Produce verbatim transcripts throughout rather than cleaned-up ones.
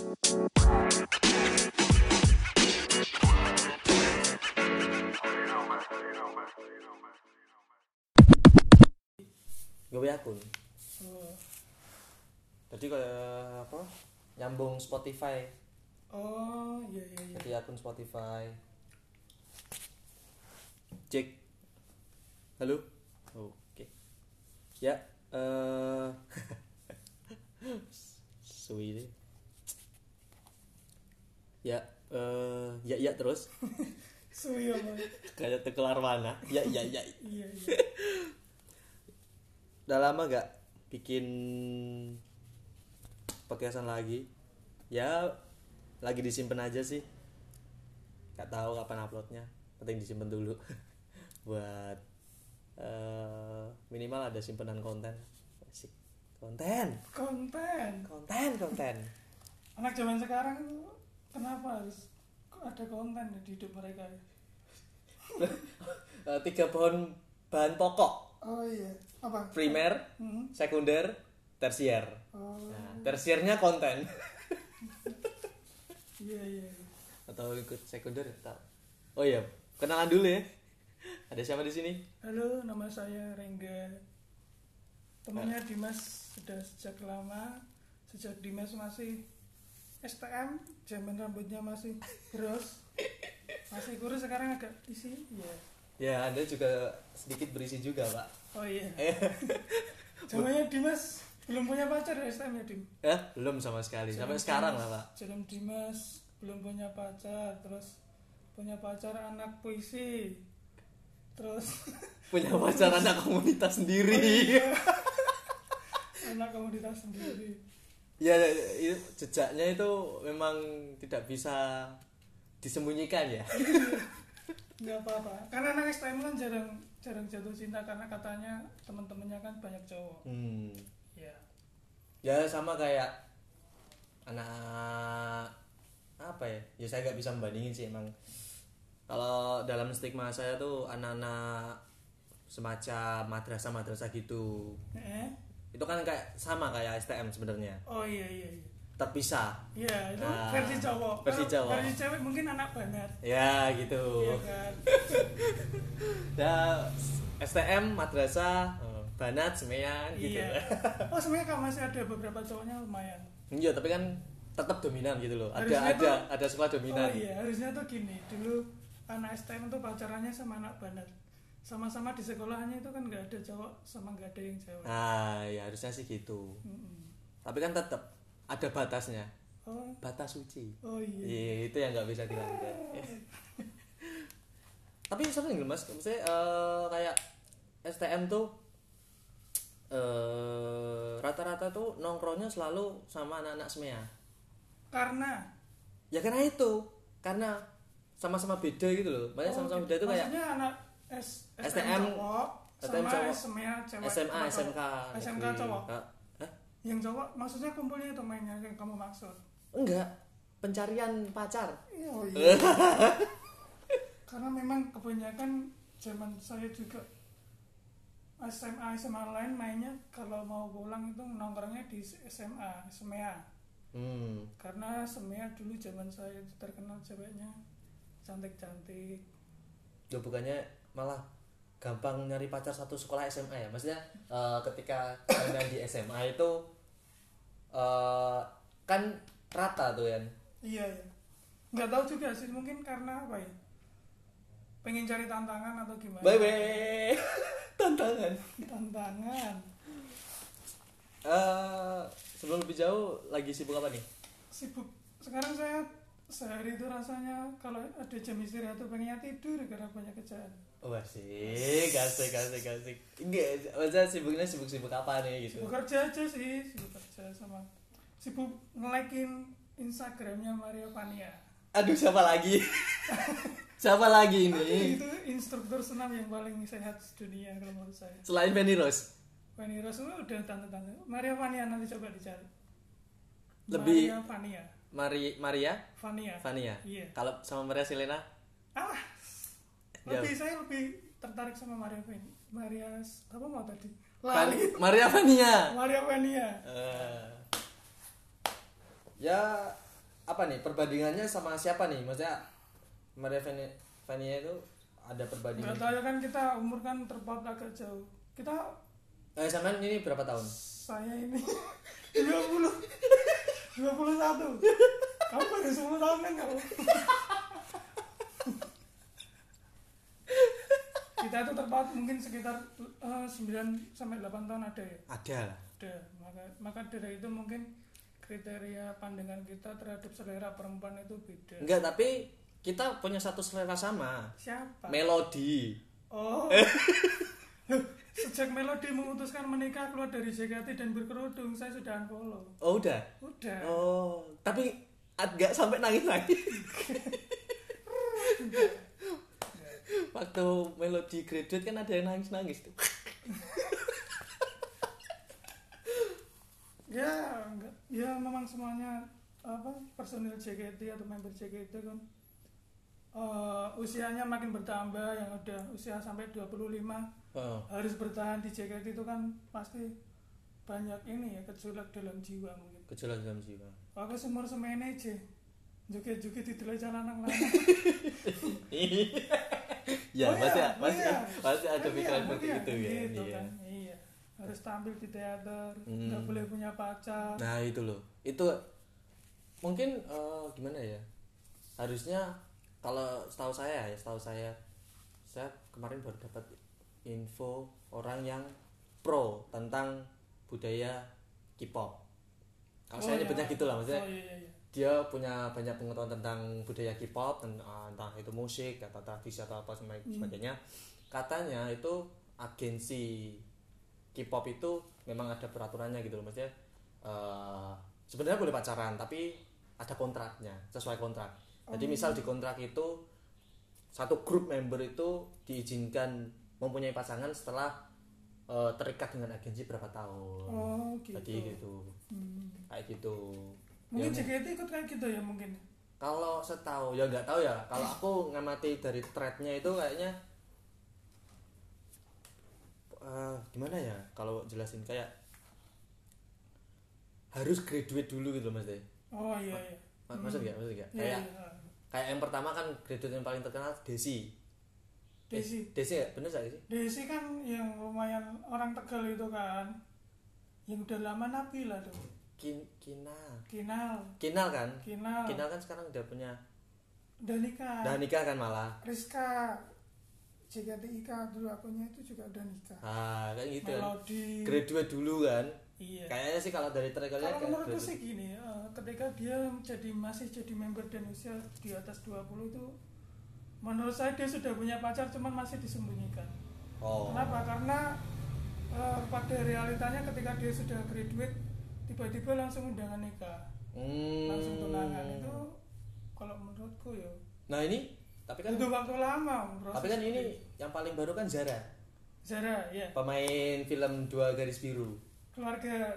gawe akun. Oh. Jadi kayak apa? Nyambung Spotify. Oh, iya iya iya. Jadi akun Spotify. Cek. Halo. Oke. Ya, eh suwi deh. Ya, eh ya ya terus. Suwi apa? Kayak tekelar mana? Ya ya ya. Iya iya. Udah lama gak bikin podcastan lagi? Ya lagi disimpan aja sih. Gak tahu kapan uploadnya. Penting disimpan dulu. Buat uh, minimal ada simpenan konten. Asik. Konten. Konten. Konten konten. Anak zaman sekarang itu kenapa harus ada konten di hidup mereka? uh, tiga pohon bahan pokok. Oh iya. Apa? Primer, Hmm. sekunder, tersier. Oh. Nah, tersiernya konten. Iya iya. iya. Atau ikut sekunder tak. Oh iya, kenalan dulu ya. Ada siapa di sini? Halo, nama saya Rengga. Temannya Dimas sudah sejak lama. Sejak Dimas masih S T M, zaman rambutnya masih bros. Masih kurus, sekarang agak isi. Iya. Ya, Anda juga sedikit berisi juga, Pak. Oh iya. Zamannya Dimas belum punya pacar ya S T M ya, Dim? Ya, belum sama sekali. Sampai Zaman sekarang Dimas- lah, Pak. Zaman Dimas belum punya pacar, terus punya pacar anak puisi. Terus Punya pacar anak komunitas sendiri. Oh iya. anak komunitas sendiri. Ya, itu jejaknya itu memang tidak bisa disembunyikan ya. Nggak apa-apa. Karena anak S T M kan jarang jarang jatuh cinta karena katanya teman-temannya kan banyak cowok. Hmm. Ya. Ya sama kayak anak apa ya? Ya saya nggak bisa membandingin sih emang. Kalau dalam stigma saya tuh anak-anak semacam madrasah-madrasah gitu. Eh? Itu kan kayak sama kayak S T M sebenarnya. Oh iya iya iya. Terpisah. Iya, itu Nah, versi cowok. versi Kalau cowok. Versi cewek mungkin anak banget. Ya gitu. Iya kan. Ya S T M madrasah eh, banat semeyan gitu. Iya. Oh sebenarnya kalau masih ada beberapa cowoknya lumayan. Iya, tapi kan tetap dominan gitu loh. Ada Harusnya ada tuh- ada sekolah dominan. Oh iya, harusnya tuh gini. Dulu anak S T M tuh pacarannya sama anak banat. Sama-sama di sekolahannya itu kan nggak ada cowok sama nggak ada yang cewek. Nah, ya harusnya sih gitu. Mm-mm. Tapi kan tetap ada batasnya. Oh, Batas suci. oh iya. Iya, itu yang nggak bisa dilanggar. Tapi sering loh Mas, maksudnya eh, kayak S T M tuh eh, rata-rata tuh nongkrongnya selalu sama anak-anak semea. Karena Ya karena itu, karena sama-sama beda gitu loh. Makanya oh, sama-sama gitu. beda itu kayak Maksudnya anak S, S T M cowok S T M sama cowok. S M A cewek. S M A, cowok. S M K, S M K negeri. cowok. Hah? Yang cowok maksudnya kumpulnya itu mainnya yang kamu maksud. Enggak, pencarian pacar. Oh iya. Karena memang kebanyakan zaman saya juga S M A S M A lain mainnya kalau mau pulang itu nongkrongnya di S M A S M A. Hmm. Karena S M A dulu zaman saya itu terkenal ceweknya cantik-cantik. Ya bukannya malah gampang nyari pacar satu sekolah S M A ya. Maksudnya eh, ketika kalian di S M A itu eh, kan rata tuh kan. Iya ya. Nggak tahu juga sih, mungkin karena apa ya? Pengen cari tantangan atau gimana? Bye bye. Tantangan. Tantangan. Eh, sebelum lebih jauh lagi sibuk apa nih? Sibuk. Sekarang saya sehari itu rasanya kalau ada jam istirahat tuh pengennya tidur karena banyak kerjaan. Oh asik, asik, asik, asik. Enggak, maksudnya sibuknya sibuk-sibuk apa nih gitu? Sibuk kerja aja sih, sibuk kerja sama sibuk nge-like-in Instagramnya Maria Vania. Aduh, siapa lagi? Siapa lagi ini? Itu instruktur senam yang paling sehat dunia kalau menurut saya. Selain Fanny Rose? Fanny Rose udah tante-tante. Maria Vania nanti coba dicari. Lebih- Maria Vania. Mari Maria? Vania. Vania? Iya. Kalau sama Maria Selena? Ah, Jauh. lebih saya lebih tertarik sama Maria Vania. Maria apa mau tadi? Van- Lali. Maria Vania. Maria Vania. Eh, ya apa nih perbandingannya sama siapa nih? Maksudnya Maria Vania, Vania itu ada perbandingan. Enggak tahu ya kan kita umur kan terpaut agak jauh. Kita Eh sampean ini berapa tahun? saya ini dua puluh dua puluh satu. Kamu baru sepuluh tahun kan kamu? Kita itu terpaut mungkin sekitar uh, sembilan sampai delapan tahun ada ya. Ada lah. Ada. Maka maka dari itu mungkin kriteria pandangan kita terhadap selera perempuan itu beda. Enggak, tapi kita punya satu selera sama. Siapa? Melodi. Oh. Sejak Melodi memutuskan menikah keluar dari J K T dan berkerudung, saya sudah unfollow. Oh, udah. Udah. Oh, tapi agak sampai nangis lagi. Waktu Melodi graduate kan ada yang nangis-nangis tuh. Ya, enggak. Ya memang semuanya apa personil J K T atau member J K T kan uh, usianya makin bertambah, yang udah usia sampai dua puluh lima Oh. harus bertahan di J K T itu kan pasti banyak ini ya gejolak dalam jiwa mungkin. Gejolak dalam jiwa. Aku semur semene aja. Joget-joget di jalan lanang lanang. Ya, Oh pasti iya, pasti iya. pasti ada Iya, pikiran seperti iya, itu ya. gitu Iya. kan. Iya. Harus tampil di teater, Hmm. nggak boleh punya pacar. Nah, itu loh. Itu mungkin eh, gimana ya? Harusnya kalau setahu saya ya, setahu saya saya kemarin baru dapat info orang yang pro tentang budaya K-pop. Kalau Oh, saya iya. nyebutnya gitu lah, maksudnya Oh iya iya. iya. dia punya banyak pengetahuan tentang budaya K-pop, entah itu musik atau tradisi atau apa sebagainya. Katanya itu agensi K-pop itu memang ada peraturannya gitu loh, maksudnya uh, sebenarnya boleh pacaran tapi ada kontraknya, sesuai kontrak. Jadi misal di kontrak itu satu grup member itu diizinkan mempunyai pasangan setelah uh, terikat dengan agensi berapa tahun. Oh gitu. Jadi gitu, Hmm. kayak gitu. Mungkin Ya, J K T ikut kayak gitu ya mungkin. kalau setahu ya nggak tahu ya. Kalau aku ngamati dari threadnya itu kayaknya uh, gimana ya? Kalau jelasin kayak harus graduate dulu gitu mas deh. Oh iya iya. Ma- Maksud nggak? Maksud nggak? Iya, Kayak iya. kayak yang pertama kan graduate yang paling terkenal Desi. Desi. Eh, Desi ya? Bener nggak sih? Desi kan yang lumayan orang Tegal itu kan. Yang udah lama Nabila tuh. Kin Kinal. Kinal. Kinal kan? Kinal. Kinal kan sekarang udah punya Udah nikah. udah nikah kan malah. Rizka. J K T I K dulu akunnya itu juga udah nikah. Ah, kayak gitu kan. Melodi. Graduate dulu kan. Iya. Kayaknya sih kalau dari trackernya Kalau kayak menurutku graduate. sih gini, eh, ketika dia jadi masih jadi member dan usia di atas dua puluh itu menurut saya dia sudah punya pacar cuman masih disembunyikan. Oh. Kenapa? Karena eh, pada realitanya ketika dia sudah graduate tiba-tiba langsung undangan nikah, Hmm. langsung tunangan itu kalau menurutku ya Nah ini tapi kan butuh waktu lama proses. tapi kan ini yang paling baru kan Zara, Zara ya, pemain film Dua Garis Biru. keluarga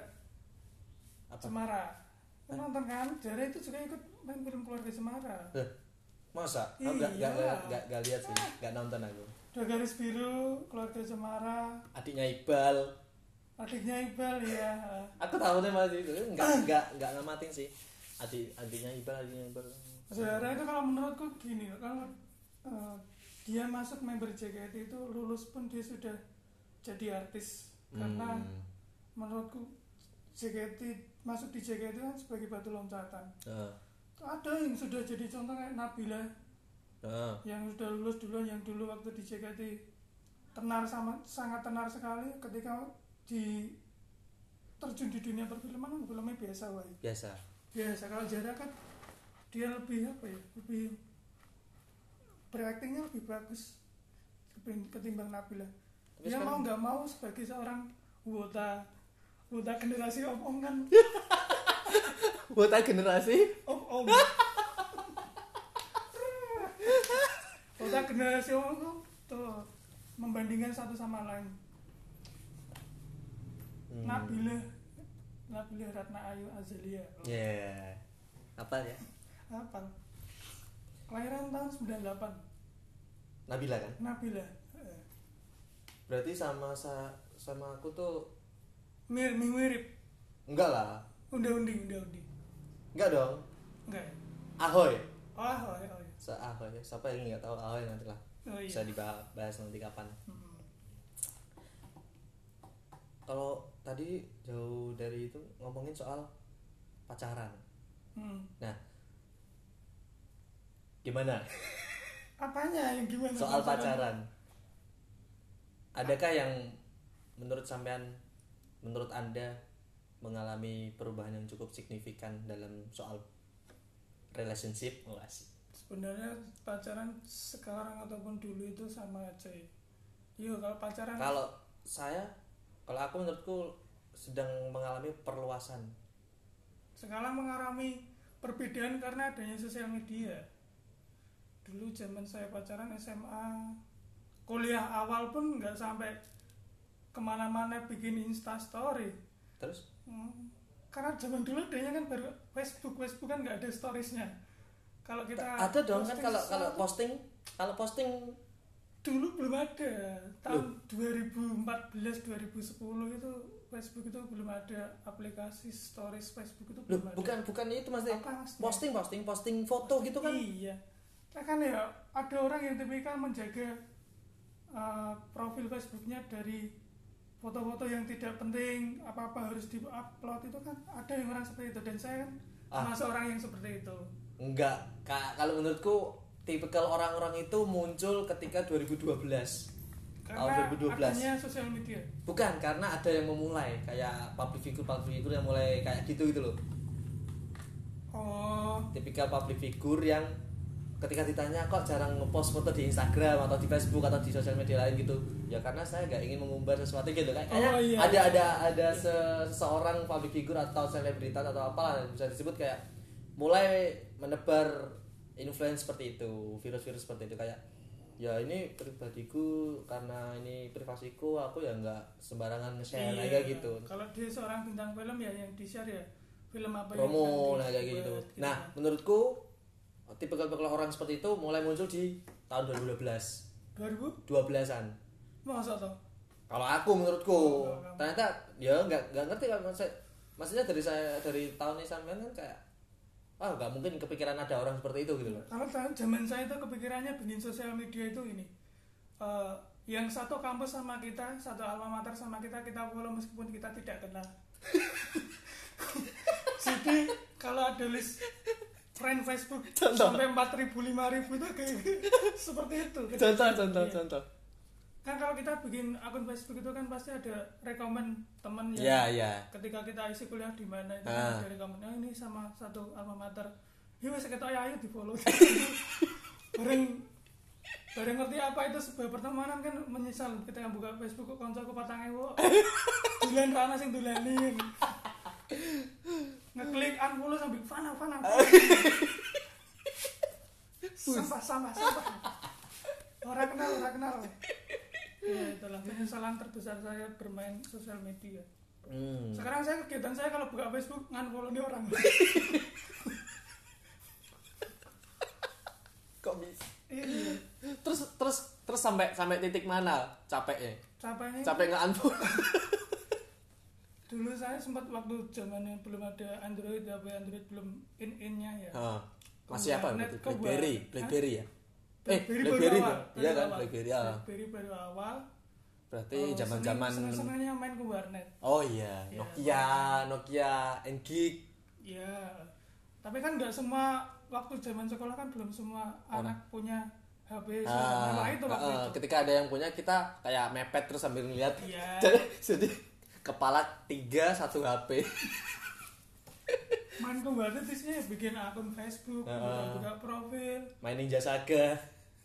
Apa? Cemara. Kau nonton kan? Zara itu juga ikut main film Keluarga Cemara. Eh, masa? Aku nggak nggak Iya. nggak nggak lihat sih, nggak nonton aku. Dua Garis Biru, Keluarga Cemara, Adiknya Iqbal. adiknya Iqbal ya. Aku tahu nih masih itu, nggak nggak nggak ngamatin sih. Adik adiknya Iqbal, adiknya Iqbal. Zara itu kalau menurutku gini, kalau eh, dia masuk member J K T itu lulus pun dia sudah jadi artis karena Hmm. menurutku J K T masuk di J K T kan sebagai batu loncatan. Heeh. Ada yang sudah jadi contoh kayak Nabila Heeh. yang sudah lulus duluan, yang dulu waktu di J K T tenar sama sangat tenar sekali, ketika di terjun di dunia perfilman filmnya biasa wae. Biasa. Biasa. Kalau Zara kan dia lebih apa ya? Lebih beraktingnya lebih bagus ketimbang Nabila. Tapi Dia sekarang- mau nggak mau sebagai seorang wota wota generasi om om kan Wota generasi. om om wota generasi om om tuh membandingkan satu sama lain. Hmm. Nabila Nabila Ratna Ayu Azalia. Ya. Apa ya? Apa? Kelahiran tahun sembilan puluh delapan. Nabila kan? Nabila. Eh, Berarti sama sa- sama aku tuh Mir mirip. enggak lah. Unda-undi, unda-undi. Enggak dong. Enggak ya? Ahoy. Oh, oh, oh, oh. Se Ahoy. Siapa yang nggak tahu Ahoy nanti lah. Oh, iya. Bisa dibahas nanti kapan. Hmm. Kalau tadi jauh dari itu ngomongin soal pacaran. Hmm. Nah, gimana? Apanya yang gimana? Soal pacaran. Adakah yang menurut sampean, menurut Anda mengalami perubahan yang cukup signifikan dalam soal relationship? Oh, asik. Sebenarnya pacaran sekarang ataupun dulu itu sama aja ya. Iya, kalau pacaran Kalau saya, kalau aku menurutku sedang mengalami perluasan. sekarang mengalami perbedaan karena adanya sosial media. Dulu zaman saya pacaran S M A, kuliah awal pun nggak sampai kemana-mana bikin Insta Story. Terus? Hmm. Karena zaman dulu adanya kan baru Facebook, Facebook kan nggak ada storiesnya. Kalau kita Ada dong kan posting kalau kalau sesuatu, posting, kalau posting dulu belum ada. Tahun dua ribu empat belas dua ribu sepuluh itu Facebook itu belum ada aplikasi stories Facebook itu loh, belum ada. bukan bukan itu maksudnya. Apa maksudnya? Posting posting posting foto gitu kan. Iya. Nah, kan ya ada orang yang tipikal menjaga uh, profil Facebooknya dari foto-foto yang tidak penting, apa-apa harus di-upload, itu kan ada yang orang seperti itu, dan saya kan Ah. termasuk orang yang seperti itu. Enggak, Kak, kalau menurutku tipikal orang-orang itu muncul ketika dua ribu dua belas. Tahun dua Karena ribu dua belas. adanya sosial media. Bukan, karena ada yang memulai kayak public figure public figure yang mulai kayak gitu gitu loh. Oh, Tipikal public figure yang ketika ditanya kok jarang ngepost foto di Instagram atau di Facebook atau di sosial media lain gitu, ya karena saya nggak ingin mengumbar sesuatu gitu kan. Kayaknya Oh, iya. ada ada ada se- seseorang public figure atau selebritas atau apalah yang bisa disebut kayak mulai menebar influence seperti itu, virus-virus seperti itu, kayak ya ini pribadiku karena ini privasiku, aku ya nggak sembarangan nge-share iya. aja gitu. Kalau dia seorang bintang film ya yang di-share ya film apa Promo yang nah kayak dibuat, gitu. gitu. Nah, menurutku tipikal-tipikal orang seperti itu mulai muncul di tahun dua ribu dua belas. dua ribu dua belasan. masa toh? Kalau aku menurutku, Oh, kamu. ternyata ya nggak nggak ngerti kan maksud, maksudnya dari saya dari tahun ini sampean kan kayak ah nggak mungkin kepikiran ada orang seperti itu gitu loh. Kalau tahun zaman saya itu kepikirannya bikin sosial media itu ini, uh, yang satu kampus sama kita, satu alma mater sama kita, kita follow meskipun kita tidak kenal. Jadi kalau ada list friend Facebook Contoh. sampai empat ribu lima ribu itu kayak seperti itu. Contoh, contoh, Iya. contoh. Kan kalau kita bikin akun Facebook itu kan pasti ada rekomen teman yang Iya, iya. ketika kita isi kuliah di mana itu Ah. kan ada rekomen, oh, ini sama satu alma mater. Ya wes kita ayo di follow. bareng bareng ngerti apa itu sebuah pertemanan kan menyesal ketika buka Facebook kok koncoku patang ewu. Dulan rana sing dulanin. Ngeklik unfollow sambil fana fana. Sampah sampah sampah. Orang kenal orang kenal. Ya itulah penyesalan terbesar saya bermain sosial media. Hmm. Sekarang saya kegiatan saya kalau buka Facebook ngan-follow nih orang. Kok bisa? Iya. Terus terus terus sampai sampai titik mana capeknya? Capeknya. Capek nggak unfollow? Dulu saya sempat waktu zamannya belum ada Android, H P Android belum in-innya ya. Ah, masih apa? Warnet, berarti? Blackberry, Hah? Blackberry ya? Blackberry eh, baru Blackberry awal, tuh. baru Iya kan, awal. Blackberry. Ah. Blackberry baru awal. Berarti Oh, zaman-zaman seneng- seneng-senengnya main ke warnet. Oh iya, Iya. Nokia, Nokia N-Gig. Ya. Tapi kan nggak semua waktu zaman sekolah kan belum semua anak punya H P Ah, nah, itu waktu ah, itu. ketika ada yang punya kita kayak mepet terus sambil ngeliat. Iya. Jadi, jadi kepala tiga satu H P. Main ke warnet isinya bikin akun Facebook, Ah. buka profil. Main Ninja Saga.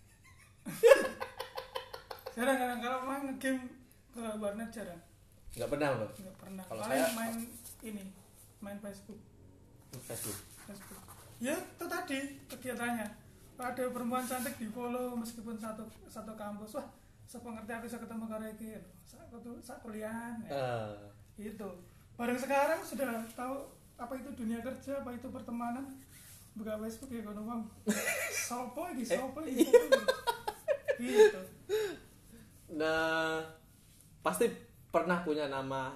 Jarang-jarang kalau main game ke warnet jarang. Nggak pernah loh. Nggak pernah. Kalau Paling saya- main ini, main Facebook. Facebook. Facebook. Ya itu tadi kegiatannya. Kalau ada perempuan cantik di follow meskipun satu satu kampus, wah sepengerti aku bisa ketemu karo iki. Saat saat kuliah. Ya. Ah. Itu. Bareng sekarang sudah tahu apa itu dunia kerja, apa itu pertemanan. Buka Facebook ya kono wong. Sopo iki, sopo iki, sopo iki. Gitu. Nah, pasti pernah punya nama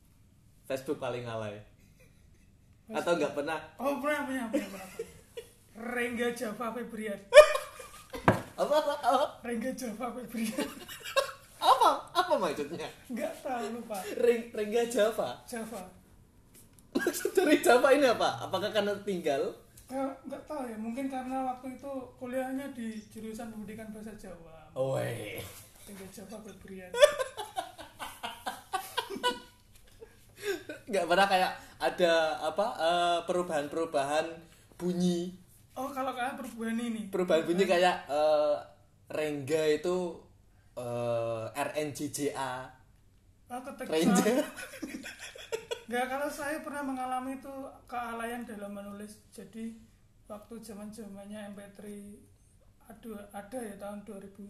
Facebook paling alay. Atau nggak pernah? Oh pernah punya punya pernah. Rengga Java Febrian. Apa apa? Apa? Rengga Java Febrian. Apa? Apa maksudnya? Enggak tahu lupa. Reng Rengga Java. Java. Maksud dari Java ini apa? Apakah karena tinggal? Enggak tahu ya, mungkin karena waktu itu kuliahnya di jurusan pendidikan bahasa Jawa. Oh, wey. Rengga Java Febrian. Nggak pernah kayak ada apa uh, perubahan-perubahan bunyi. Oh, kalau kayak perubahan ini. Perubahan bunyi kayak uh, Rengga itu uh, R N J J A. Oh, ketika Ranger. Enggak, kalau saya pernah mengalami itu kealayan dalam menulis. Jadi waktu zaman-zamannya M P tiga ada ada ya tahun dua ribu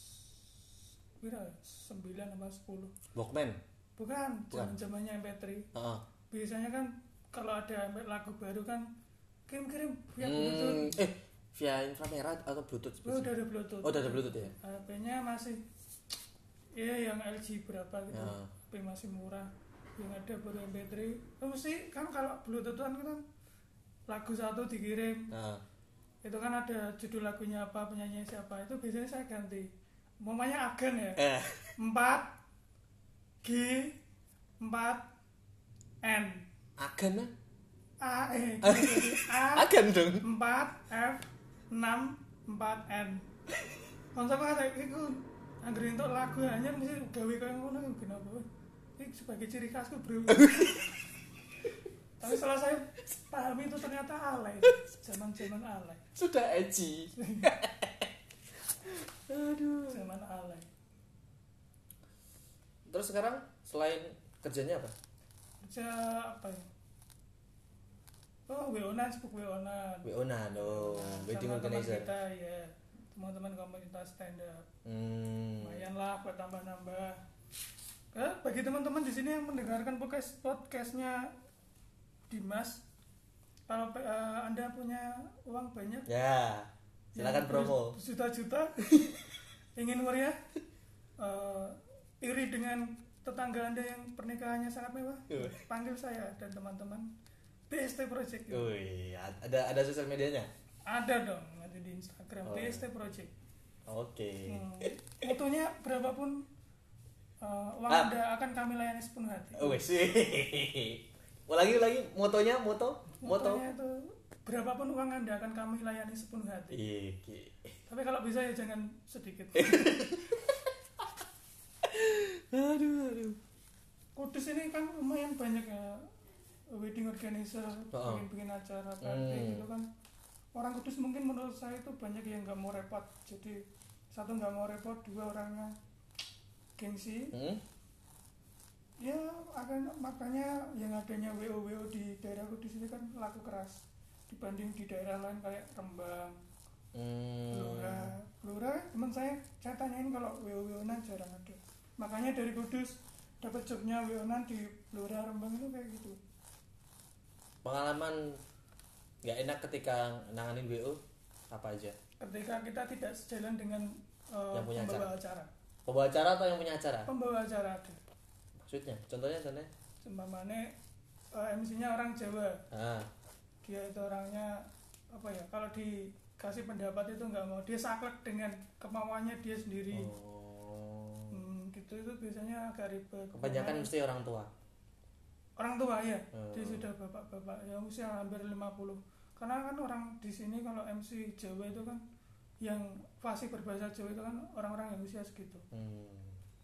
sembilan atau sepuluh. Walkman. Bukan, zaman-zamannya M P tiga. Uh-uh. Biasanya kan kalau ada lagu baru kan kirim-kirim via Hmm, Bluetooth. eh via inframerah atau Bluetooth? Oh, udah ada Bluetooth. Oh, udah ada Bluetooth ya. H P-nya masih ya yang L G berapa gitu. Ya. H P masih murah. Yang ada baru M P tiga. Oh, mesti kan kalau Bluetooth kan kan lagu satu dikirim. Nah. Itu kan ada judul lagunya apa, penyanyi siapa. Itu biasanya saya ganti. Umpamanya Agen ya. Eh. empat G empat N Agen ah? A eh A Agen dong. empat F enam empat N. Konsep ada iku anggere entuk lagu anyar mesti gawe koyo ngono kenapa? Iki sebagai ciri khasku, Bro. Tapi setelah saya pahami itu ternyata alay. Zaman-zaman alay. Sudah edgy. Aduh. Zaman alay. Terus sekarang selain kerjanya apa? Kerja apa ya? Oh, weonan, sibuk weonan. Weonan, oh, wedding Sama teman organizer. kita ya, teman-teman komunitas stand up. Hmm. Lumayan lah buat tambah-nambah. Eh, bagi teman-teman di sini yang mendengarkan podcast podcastnya Dimas, kalau uh, Anda punya uang banyak, Ya, silakan promo. Juta-juta, ingin meriah, uh, iri dengan tetangga Anda yang pernikahannya sangat mewah, Uh. panggil saya dan teman-teman B S T Project. Wih, ada ada sosial medianya? Ada dong, nanti di Instagram Oh. B S T Project. Oke. Hmm, mutunya berapapun uh, uang Ah. Anda akan kami layani sepenuh hati. Oh, sih. Ulangi lagi motonya, moto, moto. Motonya itu berapapun uang Anda akan kami layani sepenuh hati. Iki. Tapi kalau bisa ya jangan sedikit. Aduh, aduh. Kudus ini kan lumayan banyak ya wedding organizer, Oh. bikin-bikin acara Hmm. party gitu kan. Orang Kudus mungkin menurut saya itu banyak yang nggak mau repot. Jadi satu nggak mau repot, dua orangnya gengsi. Hmm? Ya akan makanya yang adanya W O W O di daerah Kudus ini kan laku keras dibanding di daerah lain kayak Rembang, Hmm. Blora. Blora teman saya saya tanyain kalau W O W O-nan jarang ada. Makanya dari Kudus dapat jobnya W O W-nan di Blora Rembang itu kayak gitu. Pengalaman nggak enak ketika nanganin W O apa aja? Ketika kita tidak sejalan dengan uh, Yang punya pembawa acara. Pembawa acara atau yang punya acara? Pembawa acara ada. Maksudnya, contohnya, contohnya? Sembamane uh, M C-nya orang Jawa. Ah. Dia itu orangnya apa ya? Kalau dikasih pendapat itu nggak mau. Dia saklek dengan kemauannya dia sendiri. Oh. Hmm, gitu itu biasanya agak ribet. Kebanyakan Karena mesti orang tua. orang tua ya. Hmm. Dia sudah bapak-bapak yang usia hampir lima puluh. Karena kan orang di sini kalau M C Jawa itu kan yang fasih berbahasa Jawa itu kan orang-orang yang usia segitu. Hmm.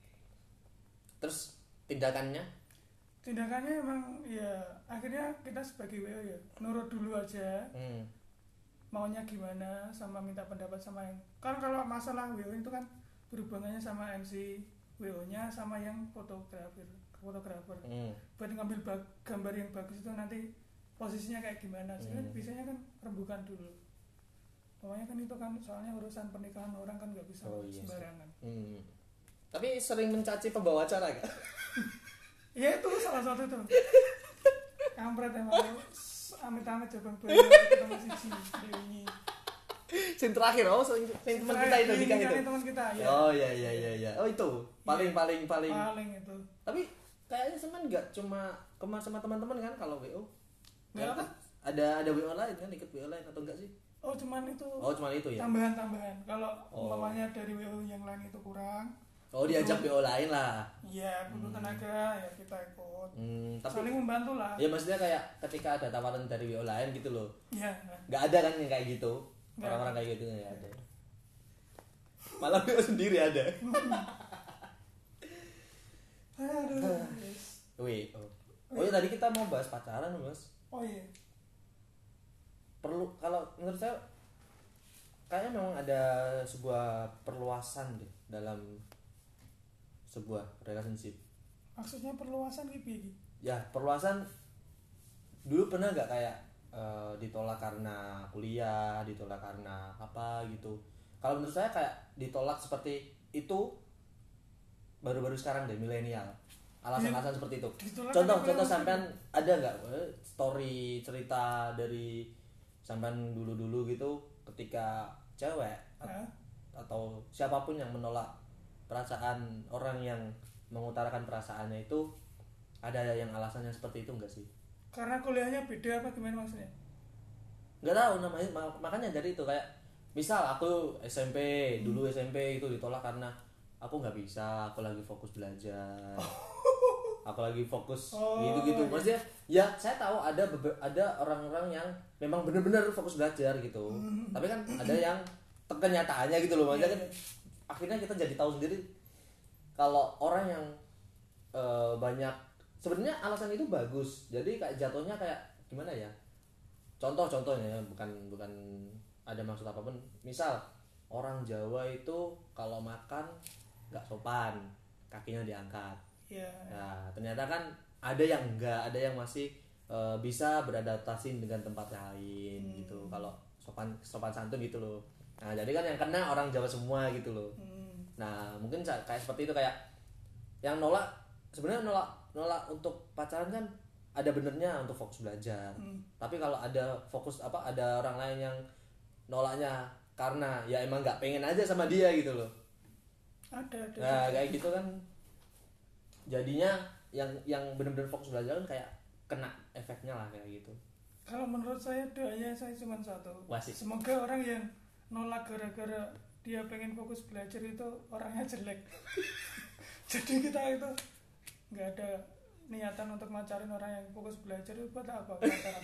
Terus tindakannya? Tindakannya emang ya akhirnya kita sebagai W O ya nurut dulu aja. Hmm. Maunya gimana sama minta pendapat sama yang kan kalau masalah W O itu kan berhubungannya sama M C W O-nya sama yang fotografer fotografer Hmm. buat ngambil bag, gambar yang bagus itu nanti posisinya kayak gimana sih kan Hmm. biasanya kan rembukan dulu pokoknya kan itu kan soalnya urusan pernikahan orang kan nggak bisa Oh, iya sih. sembarangan. Hmm. Tapi sering mencaci pembawa acara gak? Ya itu salah satu tuh kampret emang amit-amit jabang bayi ketemu siji ini Sing terakhir, oh sing, sing teman kita itu nikah itu. teman kita ya Oh iya iya iya iya. Oh itu paling Iya. paling paling. paling itu Tapi kayaknya semen nggak cuma kemar sama teman-teman kan kalau W O. nggak apa Ada ada W O lain kan ikut W O lain atau enggak sih? Oh cuman itu. Oh cuman itu ya. Tambahan-tambahan. Kalau Oh. umpamanya dari W O yang lain itu kurang. Oh diajak B O lain lah. Iya, butuh tenaga ya kita ikut. Hmm, tapi Saling membantu lah. ya maksudnya kayak ketika ada tawaran dari W O lain gitu loh. Iya. Nggak ada kan yang kayak gitu. Nggak Orang-orang kayak gitu nggak ada. Malah W O sendiri ada. Aduh. Yes. W O. Oh ya tadi kita mau bahas pacaran mas. Oh iya. Perlu kalau menurut saya kayaknya memang ada sebuah perluasan deh dalam sebuah relationship. Maksudnya perluasan gitu ya? Ya perluasan dulu pernah nggak kayak uh, ditolak karena kuliah, ditolak karena apa gitu. Kalau menurut saya kayak ditolak seperti itu baru-baru sekarang deh milenial. Alasan-alasan seperti itu. Contoh contoh sampean ada nggak eh, story cerita dari sampean dulu-dulu gitu ketika cewek Hah? atau siapapun yang menolak perasaan orang yang mengutarakan perasaannya itu ada yang alasannya seperti itu enggak sih? Karena kuliahnya beda apa gimana maksudnya? Nggak tahu namanya makanya dari itu kayak misal aku S M P dulu S M P itu ditolak karena aku nggak bisa, aku lagi fokus belajar, aku lagi fokus Oh, gitu-gitu. iya. Maksudnya ya saya tahu ada bebe- ada orang-orang yang memang benar-benar fokus belajar gitu, tapi kan ada yang kenyataannya gitu loh, maksudnya kan akhirnya kita jadi tahu sendiri kalau orang yang eh, banyak sebenarnya alasan itu bagus, jadi kayak jatuhnya kayak gimana ya? Contoh-contohnya bukan bukan ada maksud apapun. Misal orang Jawa itu kalau makan nggak sopan, kakinya diangkat. Iya. Nah, ternyata kan ada yang enggak, ada yang masih eh, bisa beradaptasi dengan tempat lain Hmm. gitu. Kalau sopan sopan santun gitu loh. Nah, jadi kan yang kena orang Jawa semua gitu loh. Hmm. Nah, mungkin sa- kayak seperti itu kayak yang nolak sebenarnya nolak nolak untuk pacaran kan ada benernya untuk fokus belajar. Hmm. Tapi kalau ada fokus apa ada orang lain yang nolaknya karena ya emang nggak pengen aja sama dia gitu loh. Ada ada. Nah, kayak gitu kan jadinya yang yang bener-bener fokus belajar kan kayak kena efeknya lah kayak gitu. Kalau menurut saya doanya saya cuma satu. Wasik. Semoga orang yang nolak gara-gara dia pengen fokus belajar itu orangnya jelek. Jadi kita itu nggak ada niatan untuk macarin orang yang fokus belajar itu buat apa pacaran?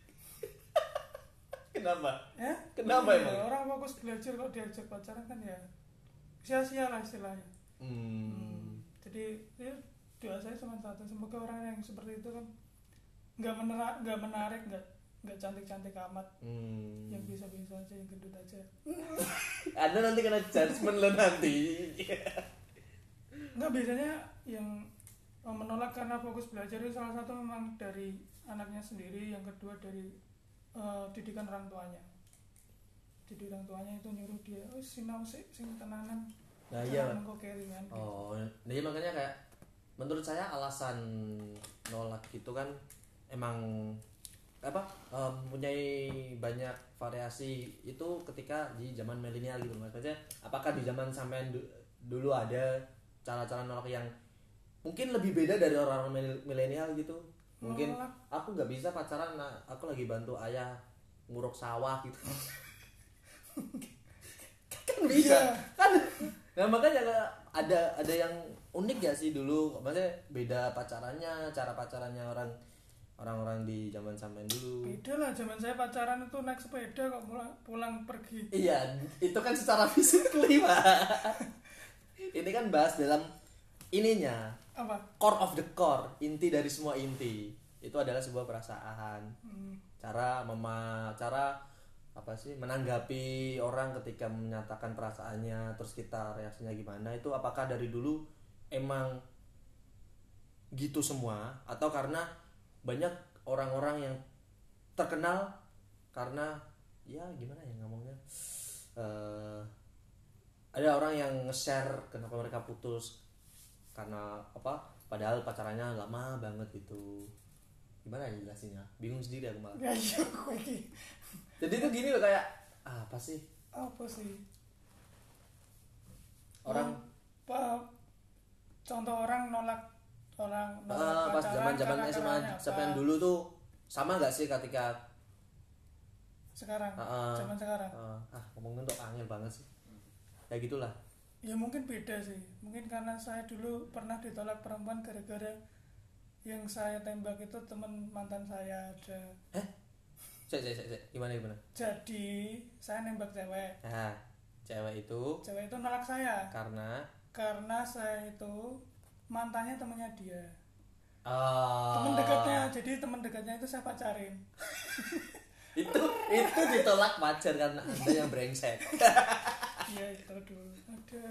Kenapa? Ya? Kenapa Iya, emang? orang fokus belajar kok diajak pacaran kan ya sia-sia lah istilahnya. Hmm. Jadi ya, doa saya cuma satu, semoga orang yang seperti itu kan nggak menarik, nggak menarik, nggak nggak cantik-cantik amat, Hmm. yang bisa-bisa aja, yang gendut aja. Anda nanti kena judgement lo nanti. Nggak, biasanya yang menolak karena fokus belajar itu salah satu memang dari anaknya sendiri, yang kedua dari uh, didikan orang tuanya. Jadi orang tuanya itu nyuruh dia, oh sinau sih, sing tenanan. Nah iya. Mengko kelingan. Oh, jadi makanya kayak menurut saya alasan nolak itu kan emang apa eh, mempunyai banyak variasi itu ketika di zaman milenial gitu maksudnya. Apakah di zaman sampean du- dulu ada cara-cara nolak yang mungkin lebih beda dari orang-orang mil- milenial gitu? Mungkin Nolak. aku nggak bisa pacaran, nah, aku lagi bantu ayah nguruk sawah gitu. Kan bisa Iya. kan. Nah makanya ada ada yang unik ya sih dulu, maksudnya beda pacarannya, cara pacarannya orang orang-orang di zaman sampean dulu. Beda lah, zaman saya pacaran itu naik sepeda kok pulang, pulang pergi. Iya, itu kan secara physically Pak. Ini kan bahas dalam ininya, Apa? core of the core, inti dari semua inti. Itu adalah sebuah perasaan. Hmm. Cara mema cara apa sih menanggapi orang ketika menyatakan perasaannya, terus kita reaksinya gimana, itu apakah dari dulu emang gitu semua atau karena banyak orang-orang yang terkenal karena ya gimana ya ngomongnya, uh, ada orang yang nge-share kenapa mereka putus karena apa padahal pacarannya lama banget gitu. Gimana ya jelasinnya, bingung sendiri aku malah. Ya iya kowe iki. Jadi itu gini loh kayak ah, apa sih Apa sih? orang Apa, contoh orang nolak orang nolak uh, pas pacaran zaman zaman karena S M A caranya apa? sampean dulu tuh sama nggak sih ketika sekarang, uh, zaman sekarang. Uh, ah ngomongin untuk angel banget sih. Ya gitulah. Ya mungkin beda sih. Mungkin karena saya dulu pernah ditolak perempuan gara-gara yang saya tembak itu teman mantan saya ada. Eh? Cek cek cek cek. Gimana gimana? Jadi saya nembak cewek. Nah, cewek itu. Cewek itu nolak saya. Karena. Karena saya itu mantannya temannya dia. Oh. Teman dekatnya. Jadi teman dekatnya itu saya pacarin. itu itu ditolak pacar karena Anda yang brengsek. Iya itu dulu. Ada.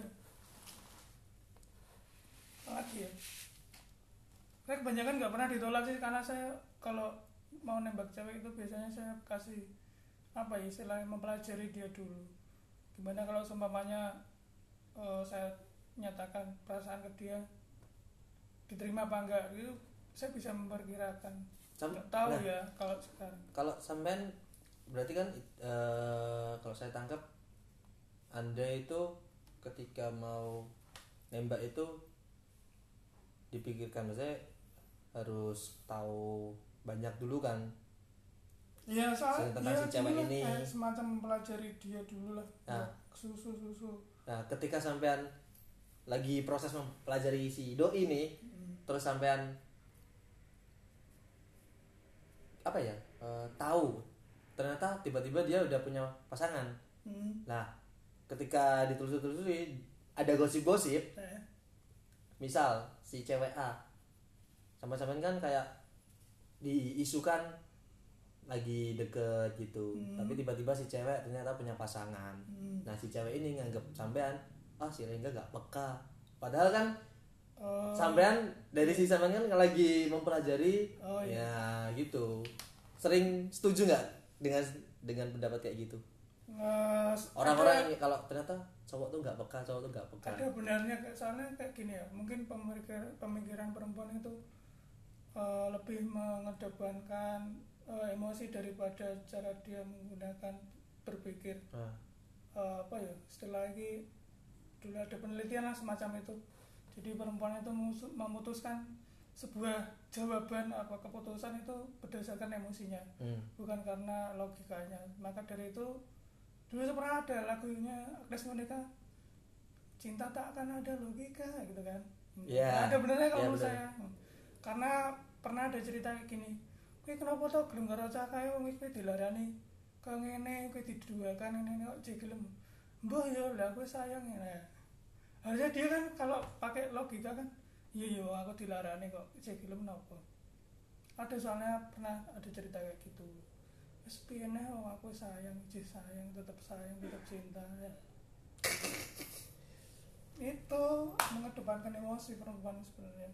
Apa lagi ya? Saya kebanyakan nggak pernah ditolak sih karena saya kalau mau nembak cewek itu biasanya saya kasih apa ya istilahnya mempelajari dia dulu. Gimana kalau seumpamanya uh, saya nyatakan perasaan ke dia diterima apa enggak itu saya bisa memperkirakan. Sam- nggak tahu nah, ya kalau sekarang. Kalau sampean berarti kan uh, kalau saya tangkap Anda itu ketika mau nembak itu dipikirkan, maksudnya harus tahu banyak dulu kan. Iya soal tentang ya, si cewek lah, ini eh, semacam mempelajari dia dulu lah. Nah, susu susu. Nah, ketika sampean lagi proses mempelajari si doi ini, hmm. terus sampean apa ya? E, tahu ternyata tiba-tiba dia udah punya pasangan. Hmm. Nah, ketika ditelusuri-telusuri ada gosip-gosip. Eh. Misal si cewek A sama sampean kan kayak diisukan lagi deket gitu, hmm. tapi tiba-tiba si cewek ternyata punya pasangan. hmm. Nah si cewek ini nganggep sampean, ah si Rengga gak peka, padahal kan oh. sampean dari si sampean kan lagi mempelajari. Oh, iya. Ya gitu. Sering setuju nggak dengan dengan pendapat kayak gitu? Uh, orang-orang ini kalau ternyata cowok tuh nggak peka, cowok tuh nggak peka. Ada benarnya, soalnya kayak gini ya, mungkin pemikiran, pemikiran perempuan itu uh, lebih mengedepankan uh, emosi daripada cara dia menggunakan berpikir. Uh. Uh, apa ya, istilah lagi dulu ada penelitian lah semacam itu. Jadi perempuan itu memutuskan sebuah jawaban apa keputusan itu berdasarkan emosinya, hmm. bukan karena logikanya. Maka dari itu dulu pernah ada lagunya Agnes Monica, cinta tak akan ada logika gitu kan. Yeah. Nah, ada benernya kalau yeah, menurut saya. Karena pernah ada cerita kayak gini, kowe kenapa to gelem karo cah kae wong iki dilarani kok ngene, kowe diduakan ngene kok jegelem. Mbah ya lah kowe sayang ya. Harusnya dia kan kalau pakai logika kan, iya yo aku dilarani kok jegelem napa. Ada soalnya pernah ada cerita kayak gitu. Wes piye neh wong aku sayang, jih sayang, tetap sayang, tetap cinta ya. Itu mengedepankan emosi perempuan sebenarnya.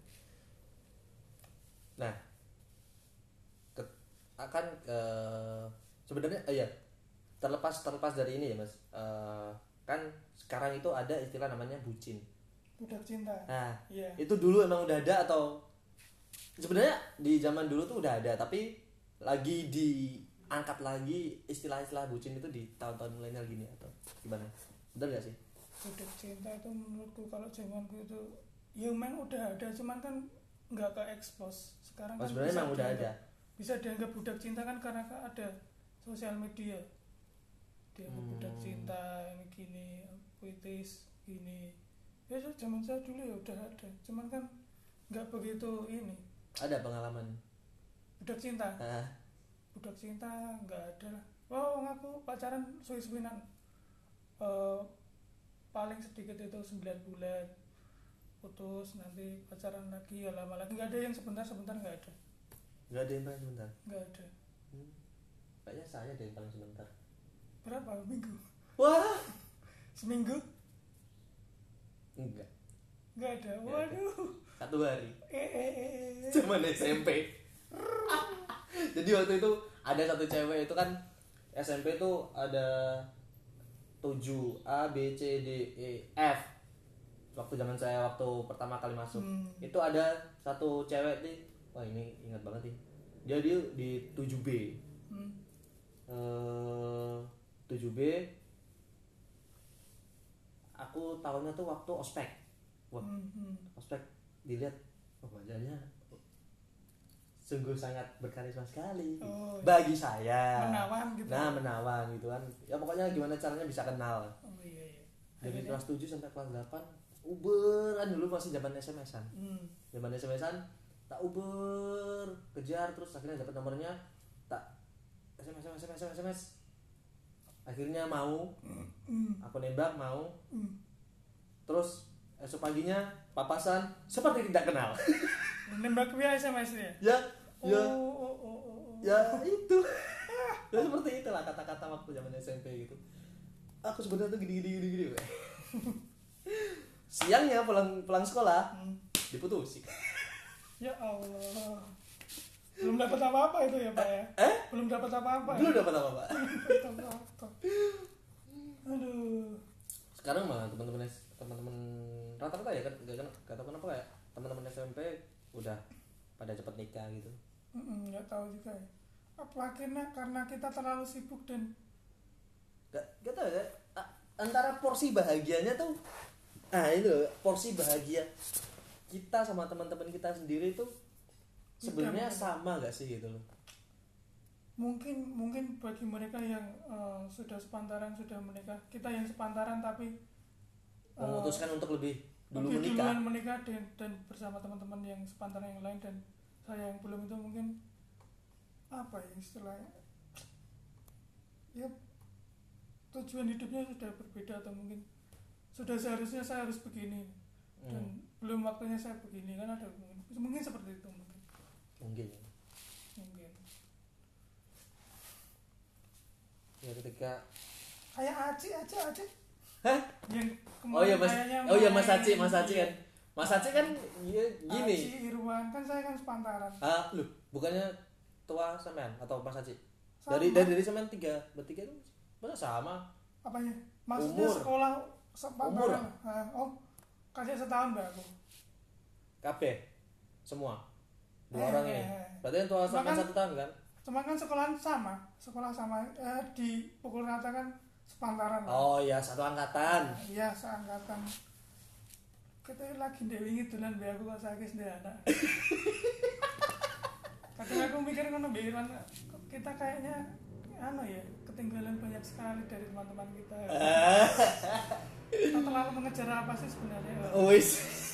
Nah, ke, akan uh, sebenarnya uh, ya terlepas terlepas dari ini ya mas, uh, kan sekarang itu ada istilah namanya bucin. Budak cinta. Nah, yeah. Itu dulu emang udah ada atau sebenarnya di zaman dulu tuh udah ada, tapi lagi diangkat lagi istilah-istilah bucin itu di tahun-tahun milenial gini atau gimana? Benar nggak sih? Budak cinta itu menurutku kalau zamanku itu ya memang udah ada, cuman kan nggak ke expose. Sekarang oh, kan sebenarnya memang udah ada. Bisa dianggap budak cinta kan karena ada sosial media. Dia hmm. budak cinta ini gini, puitis gini. Ya zaman saya dulu ya udah ada, cuman kan nggak begitu ini. Ada pengalaman budak cinta? Ah. Budak cinta nggak ada lah. Oh aku pacaran suwi-suwinan. Uh, paling sedikit itu sembilan bulan. Putus nanti pacaran lagi ya lama lagi, nggak ada yang sebentar-sebentar, nggak ada. Nggak ada yang paling sebentar? Nggak ada. Hmm. Kayaknya saya ada yang paling sebentar. Berapa minggu? Wah, seminggu? Enggak. Enggak ada. Waduh. Satu hari. Eh eh eh. Zaman S M P. Jadi waktu itu ada satu cewek itu kan S M P itu ada tujuh A B C D E F. Waktu zaman saya waktu pertama kali masuk, hmm. itu ada satu cewek nih. Wah, ini ingat banget nih. Dia dia di tujuh B. Hmm. Uh, tujuh B aku tahunnya tuh waktu ospek. Wah, hmm, hmm. ospek dilihat, oh wajahnya sungguh sangat berkarisma sekali Oh, bagi saya. menawan gitu. Nah, menawan gitu kan. Ya pokoknya gimana caranya bisa kenal. Oh iya iya. Dari Akhirnya- kelas tujuh sampai kelas delapan Uber kan dulu masih zaman S M S-an. Hmm. Zaman S M S-an tak Uber, kejar terus akhirnya dapat nomornya, tak S M S S M S S M S S M S. Akhirnya mau, Hmm. aku nembak mau. Hmm. Terus esok paginya papasan seperti tidak kenal. Nembak via S M S ya. Ya, Oh, ya, oh, oh, oh, oh. ya itu. Ya seperti itulah kata-kata waktu zaman S M P gitu. Aku sebenarnya tuh gini gini gini gini. Siangnya pulang pulang sekolah Hmm. diputusin. Ya Allah. Belum dapat apa-apa itu ya, Pak ya? Eh? Belum dapat apa-apa. Belum dapat apa, Pak. Belum dapat apa-apa. Aduh. Sekarang malah teman-teman teman-teman rata-rata ya kan gak, gak tahu kenapa kayak teman-teman S M P udah pada cepet nikah gitu. Mm-mm, nggak tahu juga ya. Apa akhirnya karena kita terlalu sibuk dan Gak, gak tahu ya. a- Antara porsi bahagianya tuh, ah itu loh, porsi bahagia kita sama teman-teman kita sendiri tuh sebenarnya Tidak, sama gak sih gitu loh. mungkin mungkin bagi mereka yang eh, sudah sepantaran sudah menikah, kita yang sepantaran tapi eh, Memutuskan untuk lebih dulu lebih menikah. duluan menikah dan, dan bersama teman-teman yang sepantaran yang lain, dan saya yang belum itu mungkin apa ya istilahnya ya tujuan hidupnya sudah berbeda atau mungkin sudah seharusnya saya harus begini dan Hmm, belum waktunya saya begini kan, ada mungkin mungkin seperti itu mungkin mungkin. mungkin Ya ketika kayak Aci aja aja Hah? yang Oh iya Mas. kayaknya Oh iya main- Mas Aci, Mas Aci kan. Mas Aci kan iya, gini. Aci Irwan kan saya kan sepantaran Ah, lu bukannya tua sampean atau Mas Aci? Sama. Dari dari dari sampean tiga, bertiga itu masa sama? apanya maksudnya Umur. sekolah Umur. sepantaran. Ah, oh kasih setahun mbak aku. K B semua. Dua Eh, orang eh, ini. eh. Berarti yang tua sampean Bahkan- satu tahun kan? Cuma kan sekolahan sama, sekolah sama eh, di pukul rata kan sepantaran. lah. Oh iya, satu angkatan. Iya seangkatan. Kita lagi ndewingi dolan mbak aku kok saya sendiri anak. Kadang aku mikir ngono mbak Irwan, kok kita kayaknya anu ya ketinggalan banyak sekali dari teman-teman kita. Kita terlalu mengejar apa sih sebenarnya? Wis.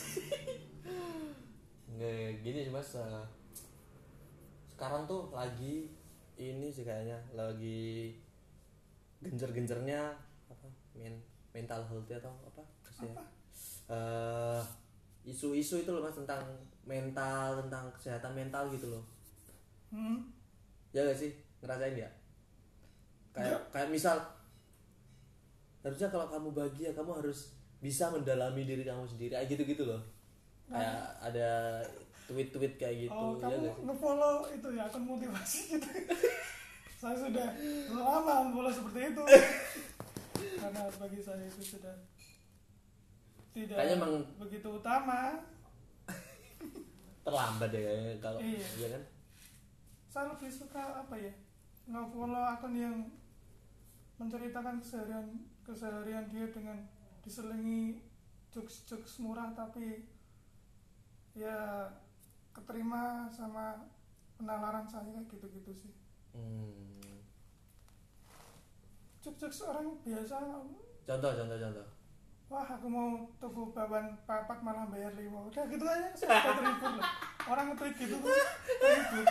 Nggak gini sih Mas. eh, Sekarang tuh lagi ini sih kayaknya lagi genjer-genjernya apa? Men mental health atau apa? Maksudnya, Apa? eh, isu-isu itu loh Mas tentang mental, tentang kesehatan mental gitu loh. Hmm? Ya gak sih? Ngerasain ya? Kayak kayak misal harusnya kalau kamu bahagia kamu harus bisa mendalami diri kamu sendiri kayak gitu-gitu loh. Kayak ada tweet-tweet kayak gitu. Oh, Ya kamu gak sih? nge-follow itu ya akun motivasi gitu. Saya sudah lama nge-follow seperti itu. Karena bagi saya itu sudah tidak Kayaknya emang begitu utama. terlambat ya kayaknya kalau Iya. iya kan? Saya lebih suka apa ya? Nge-follow akun yang menceritakan keseharian keseharian dia dengan diselingi jokes-jokes murah tapi ya keterima sama penalaran saya kayak gitu-gitu sih. Hmm. Jokes-jokes orang biasa, Contoh, contoh, contoh. wah aku mau tuku baban papat malah bayar lima, udah gitu aja sudah terhibur loh. Orang nge-tweet gitu tuh terhibur.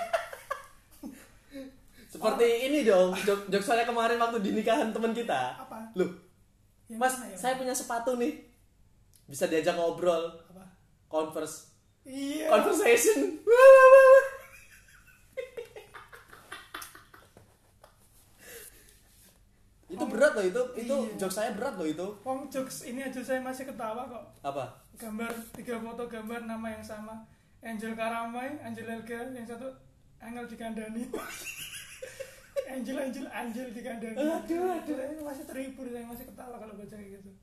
Seperti ini dong, jok, jok saya kemarin waktu di nikahan teman kita. Apa? Loh, Yang Mas, mana ya? saya punya sepatu nih. Bisa diajak ngobrol, Apa? converse, Iya. conversation. Itu berat loh itu, itu Iya. jok saya berat loh itu. Wong jokes ini aja saya masih ketawa kok. Apa? Gambar tiga foto gambar nama yang sama. Angel Karamai, Angel Elga, yang satu Angel dikandani. Angel Angel Angel dikandani. Aduh, aduh. Saya masih terhibur, saya masih ketawa kalau baca kayak gitu.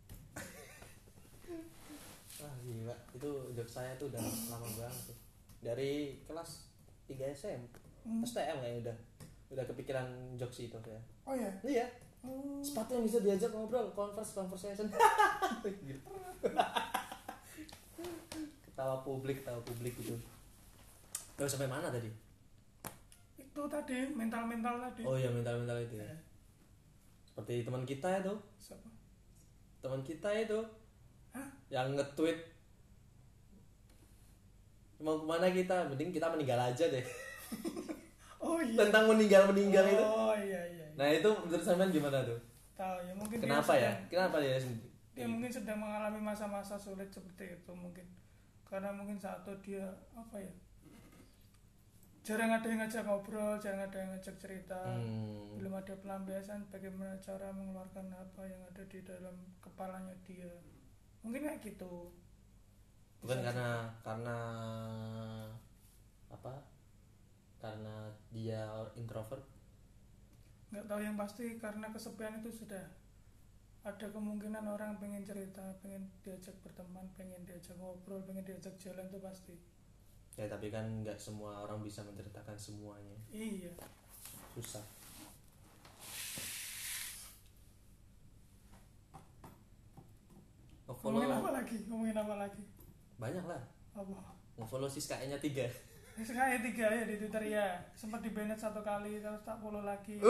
Wah gila, itu jok saya tuh udah lama banget tuh. Dari kelas tiga S M P, Hmm. S T M kayaknya udah udah kepikiran jokes itu ya. Oh ya. Iya, Hmm. sepatu yang bisa diajak ngobrol, converse conversation. Ketawa publik, ketawa publik gitu. Terus sampai mana tadi? itu tadi mental-mental tadi. Oh iya, mental-mental itu ya. Ya. Seperti teman kita itu. Siapa? Teman kita itu. Hah? Yang nge-tweet mau kemana kita, mending kita meninggal aja deh. Oh iya. Tentang meninggal-meninggal oh, itu. Oh iya iya. Nah itu menurut sampean gimana tuh? Tahu ya mungkin Kenapa dia ya? sedang, Kenapa dia? dia mungkin sedang mengalami masa-masa sulit seperti itu mungkin. Karena mungkin saat itu dia apa ya? Jarang ada yang ngajak ngobrol, jarang ada yang ngajak cerita. Hmm. Belum ada pelampiasan bagaimana cara mengeluarkan apa yang ada di dalam kepalanya dia. Mungkin kayak gitu. Bukan karena karena apa? Karena dia introvert. Nggak tahu yang pasti karena kesepian itu sudah ada kemungkinan orang pengen cerita, pengen diajak berteman, pengen diajak ngobrol, pengen diajak jalan itu pasti. Ya tapi kan nggak semua orang bisa menceritakan semuanya. Iya. Susah. Ngomongin apa lagi? Ngomongin apa lagi? Banyak lah. Apa? Nge-follow sis kayaknya tiga. Sekali tiga ya di Twitter ya. Sempat di banned satu kali terus tak follow lagi.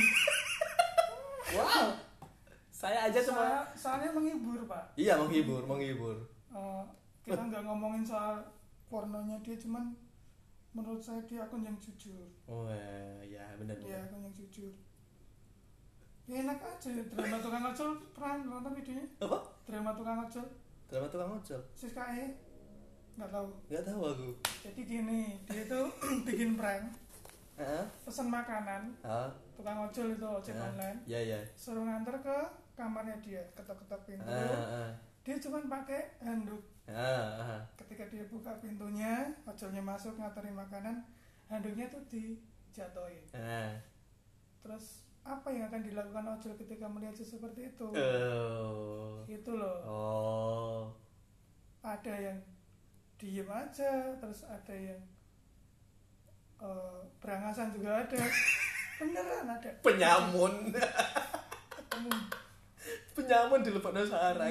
Wow. Saya aja cuma Soal, soalnya menghibur pak. iya menghibur, menghibur. Uh, kita nggak ngomongin soal pornonya dia, cuman menurut saya dia akun yang jujur. Oh ya benar. Iya akun yang jujur. Ya enak aja. Drama tukang ojol pernah nonton videonya? Apa? Drama tukang ojol. Drama tukang ojol. Siskae nggak tahu. Nggak tahu aku. Jadi gini, dia itu bikin prank. Heeh. Pesan makanan. Heeh. Tukang ojol itu ojek Uh, online. Iya iya. Suruh nganter ke kamarnya dia, ketok-ketok pintu. Heeh. Dia cuma pakai handuk. Heeh. Ketika dia buka pintunya, ojolnya masuk nganterin makanan, handuknya tuh dijatuhin. Heeh. Terus apa yang akan dilakukan ojol ketika melihat seperti itu? Oh. Itu loh. Oh. Ada yang diem aja, terus ada yang uh, berangasan juga ada. Beneran ada. Penyamun. Ketemu. Penyamun di lepokno sarang.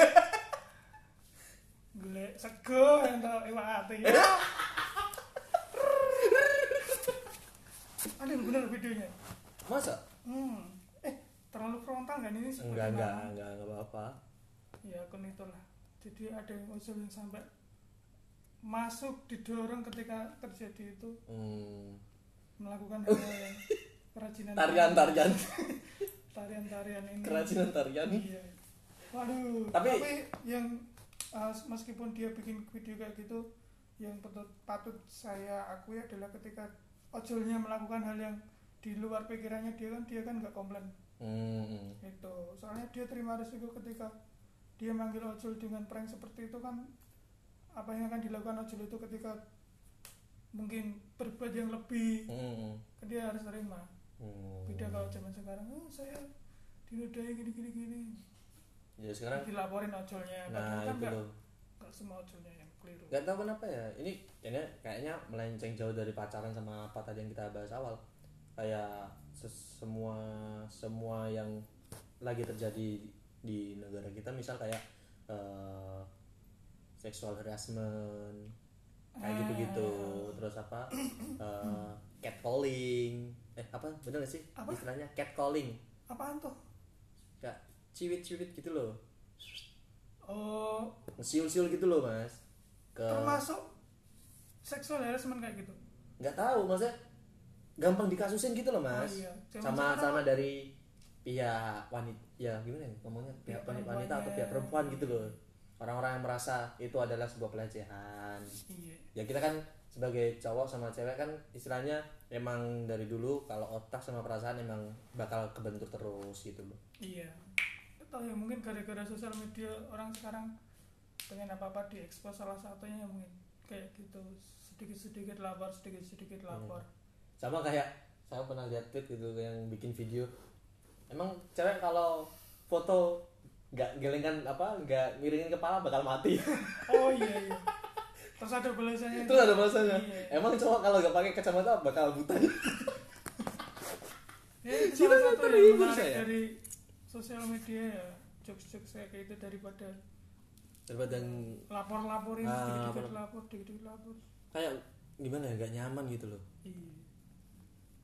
Golek sego entuk iwak ati. Ada bener videonya. Masa? Hmm. Eh, terlalu frontal kan ini seperti Enggak, enggak, mana? enggak, enggak apa-apa. Ya akun itulah. Jadi ada yang ojol yang sampai masuk didorong ketika terjadi itu Hmm. melakukan hal yang kerajinan Tarian-tarian. tarian-tarian ini. Kerajinan tarian. Iya. Waduh. Tapi, Tapi yang uh, meskipun dia bikin video kayak gitu, yang patut, patut saya akui adalah ketika ojolnya melakukan hal yang di luar pikirannya dia kan dia kan nggak komplain. Hmm. Itu soalnya dia terima risiko ketika dia manggil ojol dengan prank seperti itu kan. Apa yang akan dilakukan ojol itu ketika mungkin berbuat yang lebih, Hmm. kan dia harus terima. Hmm. Beda kalau zaman sekarang, oh saya dinodai gini gini gini, Ya sekarang dilaporin ojolnya. nah Padahal kan itu nggak loh. nggak semua ojolnya yang keliru. Gak tahu kenapa ya. Ini kayaknya kayaknya melenceng jauh dari pacaran sama apa tadi yang kita bahas awal. Kayak ses- semua semua yang lagi terjadi di negara kita, misal kayak uh, sexual harassment kayak gitu-gitu, terus apa uh, catcalling, eh apa bener gak sih Apa? istilahnya catcalling, Apaan tuh? kayak ciwit-ciwit gitu loh, Oh, siul-siul gitu loh mas, ke termasuk seksual harassment kayak gitu. nggak tahu maksudnya gampang dikasusin gitu loh mas. Oh, iya. Zaman sama sekarang- sama dari pihak wanita ya gimana ya ngomongnya, pihak Pihak wanita atau perempuannya. pihak perempuan gitu loh, orang-orang yang merasa itu adalah sebuah pelecehan. Iya. Ya kita kan sebagai cowok sama cewek kan istilahnya emang dari dulu kalau otak sama perasaan emang bakal kebentur terus gitu loh. Iya. Atau ya mungkin gara-gara sosial media orang sekarang pengen apa-apa diekspos, salah satunya yang mungkin kayak gitu, sedikit-sedikit lapor, sedikit-sedikit lapor. Sama kayak saya pernah lihat tweet gitu yang bikin video, emang cewek kalau foto nggak gelengkan apa nggak miringin kepala bakal mati. Oh iya iya. Terus ada balasannya. Itu ada bahasanya. Iya. Emang cowok kalau nggak pakai kacamata bakal buta. Ya, itu Kita salah satu terhibur yang menarik saya. dari sosial media ya, jokes-jokes kayak gitu daripada Daripada lapor-laporin, Ah, dikit-dikit lapor. lapor, dikit-dikit lapor. kayak gimana ya nggak nyaman gitu loh. Iya.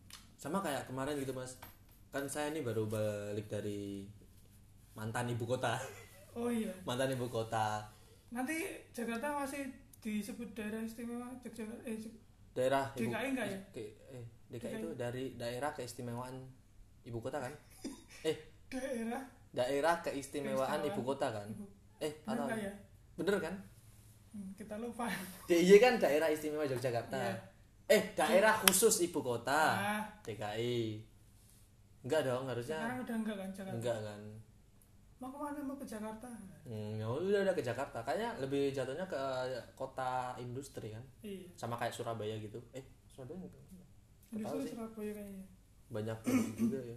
Sama kayak kemarin gitu mas, kan saya ini baru balik dari mantan ibu kota. Oh iya. Mantan ibu kota. Nanti Jakarta masih disebut daerah istimewa Yogyakarta eh Daerah D K I enggak ya? Ke, eh, D K I itu dari daerah keistimewaan ibu kota kan? eh daerah daerah keistimewaan Keistimewaan ibu kota kan? Ibu. Eh Bener atau nggak ya? bener kan? Hmm, kita lupa. D I Y kan daerah istimewa Yogyakarta. Iya. Eh daerah khusus ibu kota. Ah. D K I. Enggak dong harusnya. Sekarang udah enggak kan Jakarta? Enggak kan? Mau kemana, mau ke Jakarta? Hmm, ya udah udah ke Jakarta. Kayaknya lebih jatuhnya ke kota industri kan? Iya. Sama kayak Surabaya gitu. Eh Surabaya enggak? Nggak tahu Industri sih. Surabaya kayaknya. Banyak juga ya.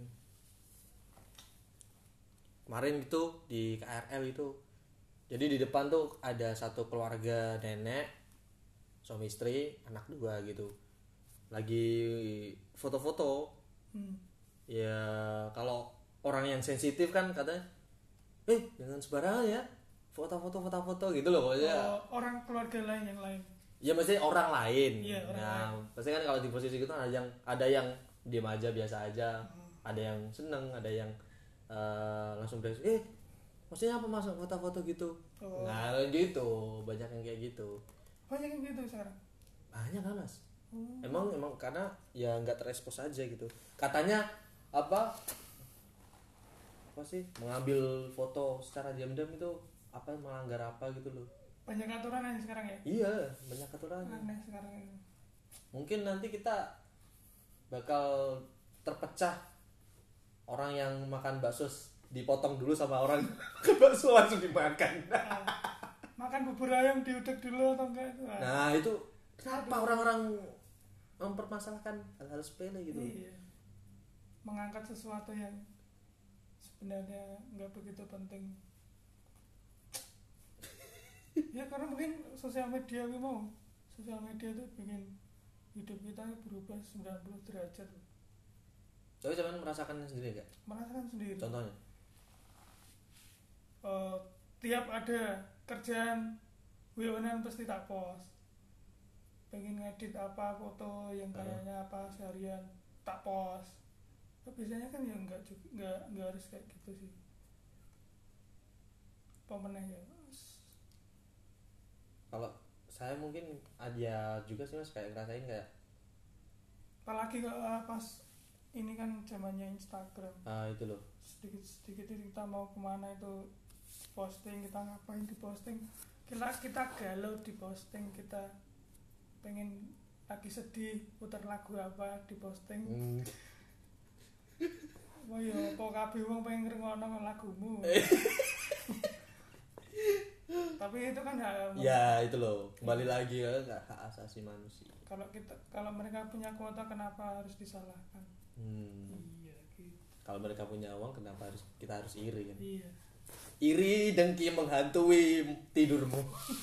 Kemarin itu di K R L itu. Jadi di depan tuh ada satu keluarga nenek, suami istri, anak dua gitu. Lagi foto-foto. Hmm. Ya kalau orang yang sensitif kan katanya, eh jangan sembarangan ya, foto-foto foto-foto gitu loh pokoknya. Oh, orang keluarga lain yang lain. Ya mesti orang lain. Iya, orang nah, lain. pasti kan kalau di posisi itu ada yang ada yang diam aja biasa aja, Hmm. ada yang seneng, ada yang uh, langsung beres. Eh, maksudnya apa masuk foto-foto gitu? Oh. Nah, gitu, banyak yang kayak gitu. Banyak yang gitu sekarang. Banyak kan mas? Oh. Emang emang karena ya nggak terekspos aja gitu. Katanya apa? Apa sih? Mengambil foto secara diam-diam itu apa melanggar apa gitu loh? Banyak aturan yang sekarang ya. Iya, banyak aturan. Aneh sekarang ini. Mungkin nanti kita bakal terpecah, orang yang makan bakso dipotong dulu sama orang bakso langsung dimakan. Ah, makan bubur ayam diudek dulu atau enggak itu. Ah. Nah itu kenapa orang-orang mempermasalahkan hal-hal sepele gitu? Iya. Mengangkat sesuatu yang sebenarnya nggak begitu penting. Ya karena mungkin sosial media gue mau sosial media itu bikin hidup kita berubah sembilan puluh derajat. Tapi cuman merasakan sendiri gak? Merasakan sendiri. Contohnya? Uh, tiap ada kerjaan W O-an pasti tak post. Pengen ngedit apa foto yang kayaknya apa seharian tak post. Tapi biasanya kan ya nggak juga nggak nggak harus kayak gitu sih. Pemenang ya. Kalau saya mungkin ada juga sih mas kayak ngerasain kayak Apalagi kalau pas ini kan zamannya Instagram. ah itu loh. Sedikit sedikit kita mau kemana itu posting, kita ngapain di posting, kita kita galau di posting, kita pengen lagi sedih putar lagu apa di posting. Hmm. Wah ya apa kabeh wong pengen ngrungokno lagumu. Tapi itu kan hak Ya itu loh, kembali lagi ya hak asasi manusia. kalau kita kalau mereka punya kuota kenapa harus disalahkan? Hmm. Iya gitu. Kalau mereka punya uang kenapa harus kita harus iri kan? Iya. Iri dengki menghantui tidurmu.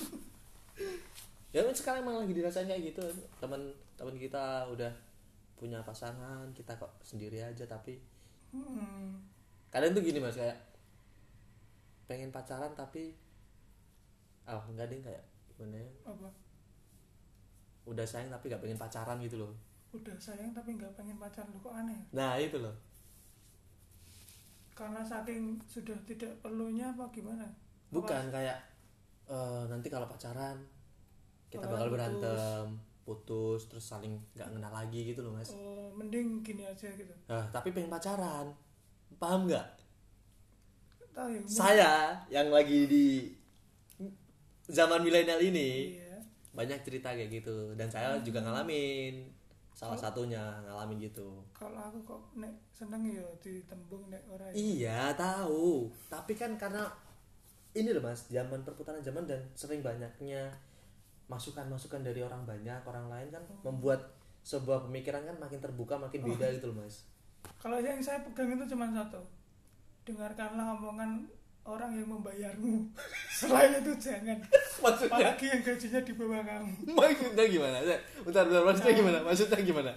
Ya kan sekarang emang lagi dirasain kayak gitu. Teman-teman kita udah punya pasangan, kita kok sendiri aja tapi Hmm. kadang tuh gini mas kayak pengen pacaran tapi ah oh, enggak deh kayak gimana ya? Apa? Udah sayang tapi gak pengen pacaran gitu loh. Udah sayang tapi nggak pengen pacaran, lu kok aneh? Nah itu loh. Karena saking sudah tidak perlunya apa gimana? Bukan apa? Kayak uh, nanti kalau pacaran kita bakal putus. berantem, putus terus saling nggak kenal lagi gitu loh mas. Oh, mending gini aja gitu. Nah, tapi pengen pacaran, paham nggak? Tahu ya. Saya yang lagi di zaman milenial ini Iya. banyak cerita kayak gitu dan saya juga ngalamin salah satunya ngalamin gitu. Kalau aku kok nek seneng ya ditembung nek ora. Ya. Iya tahu, tapi kan karena ini loh mas, zaman perputaran zaman dan sering banyaknya masukan-masukan dari orang banyak orang lain kan oh. membuat sebuah pemikiran kan makin terbuka makin oh. beda gitu loh mas. Kalau yang saya pegang itu cuma satu, dengarkanlah omongan orang yang membayarmu. Selain itu jangan. Maksudnya? Apalagi yang gajinya di bawah kamu. Maksudnya gimana? Bentar, bentar, maksudnya nah, gimana? Maksudnya gimana?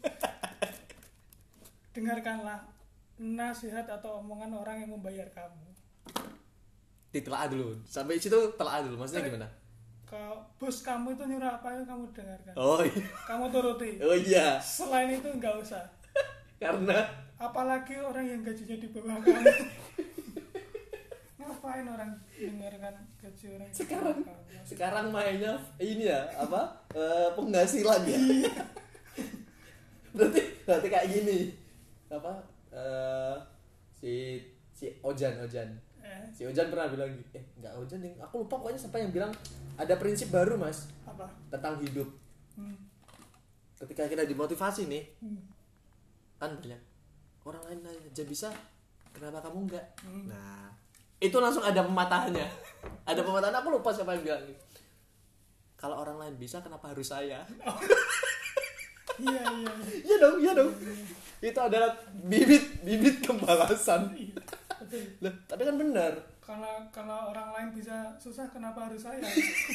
Dengarkanlah nasihat atau omongan orang yang membayar kamu. Ditelaah dulu. Sampai situ telaah dulu. Maksudnya gimana? Kalau bos kamu itu nyuruh apa yang kamu dengarkan. Oh iya. Kamu turuti. Oh iya. Selain itu enggak usah. Karena apalagi orang yang gajinya di bawah kamu. Ngapain orang dengarkan gaji orang di sekarang bawah kamu? sekarang mainnya ini ya apa eh, penghasilan ya. berarti berarti kayak gini apa eh, si si Ojan Ojan Eh, si Ojan pernah bilang eh nggak Ojan yang aku lupa pokoknya siapa yang bilang ada prinsip baru mas apa? tentang hidup. Hmm. Ketika kita dimotivasi nih Hmm. kan banyak orang lain aja bisa kenapa kamu enggak. Hmm. Nah itu langsung ada pematahannya. Ada pematahan, aku lupa siapa yang bilang. Kalau orang lain bisa kenapa harus saya? Iya iya. Iya dong, iya dong. Itu adalah bibit bibit kembalasan. Iya, betul. Loh, tapi kan benar. Kalau kalau orang lain bisa susah kenapa harus saya?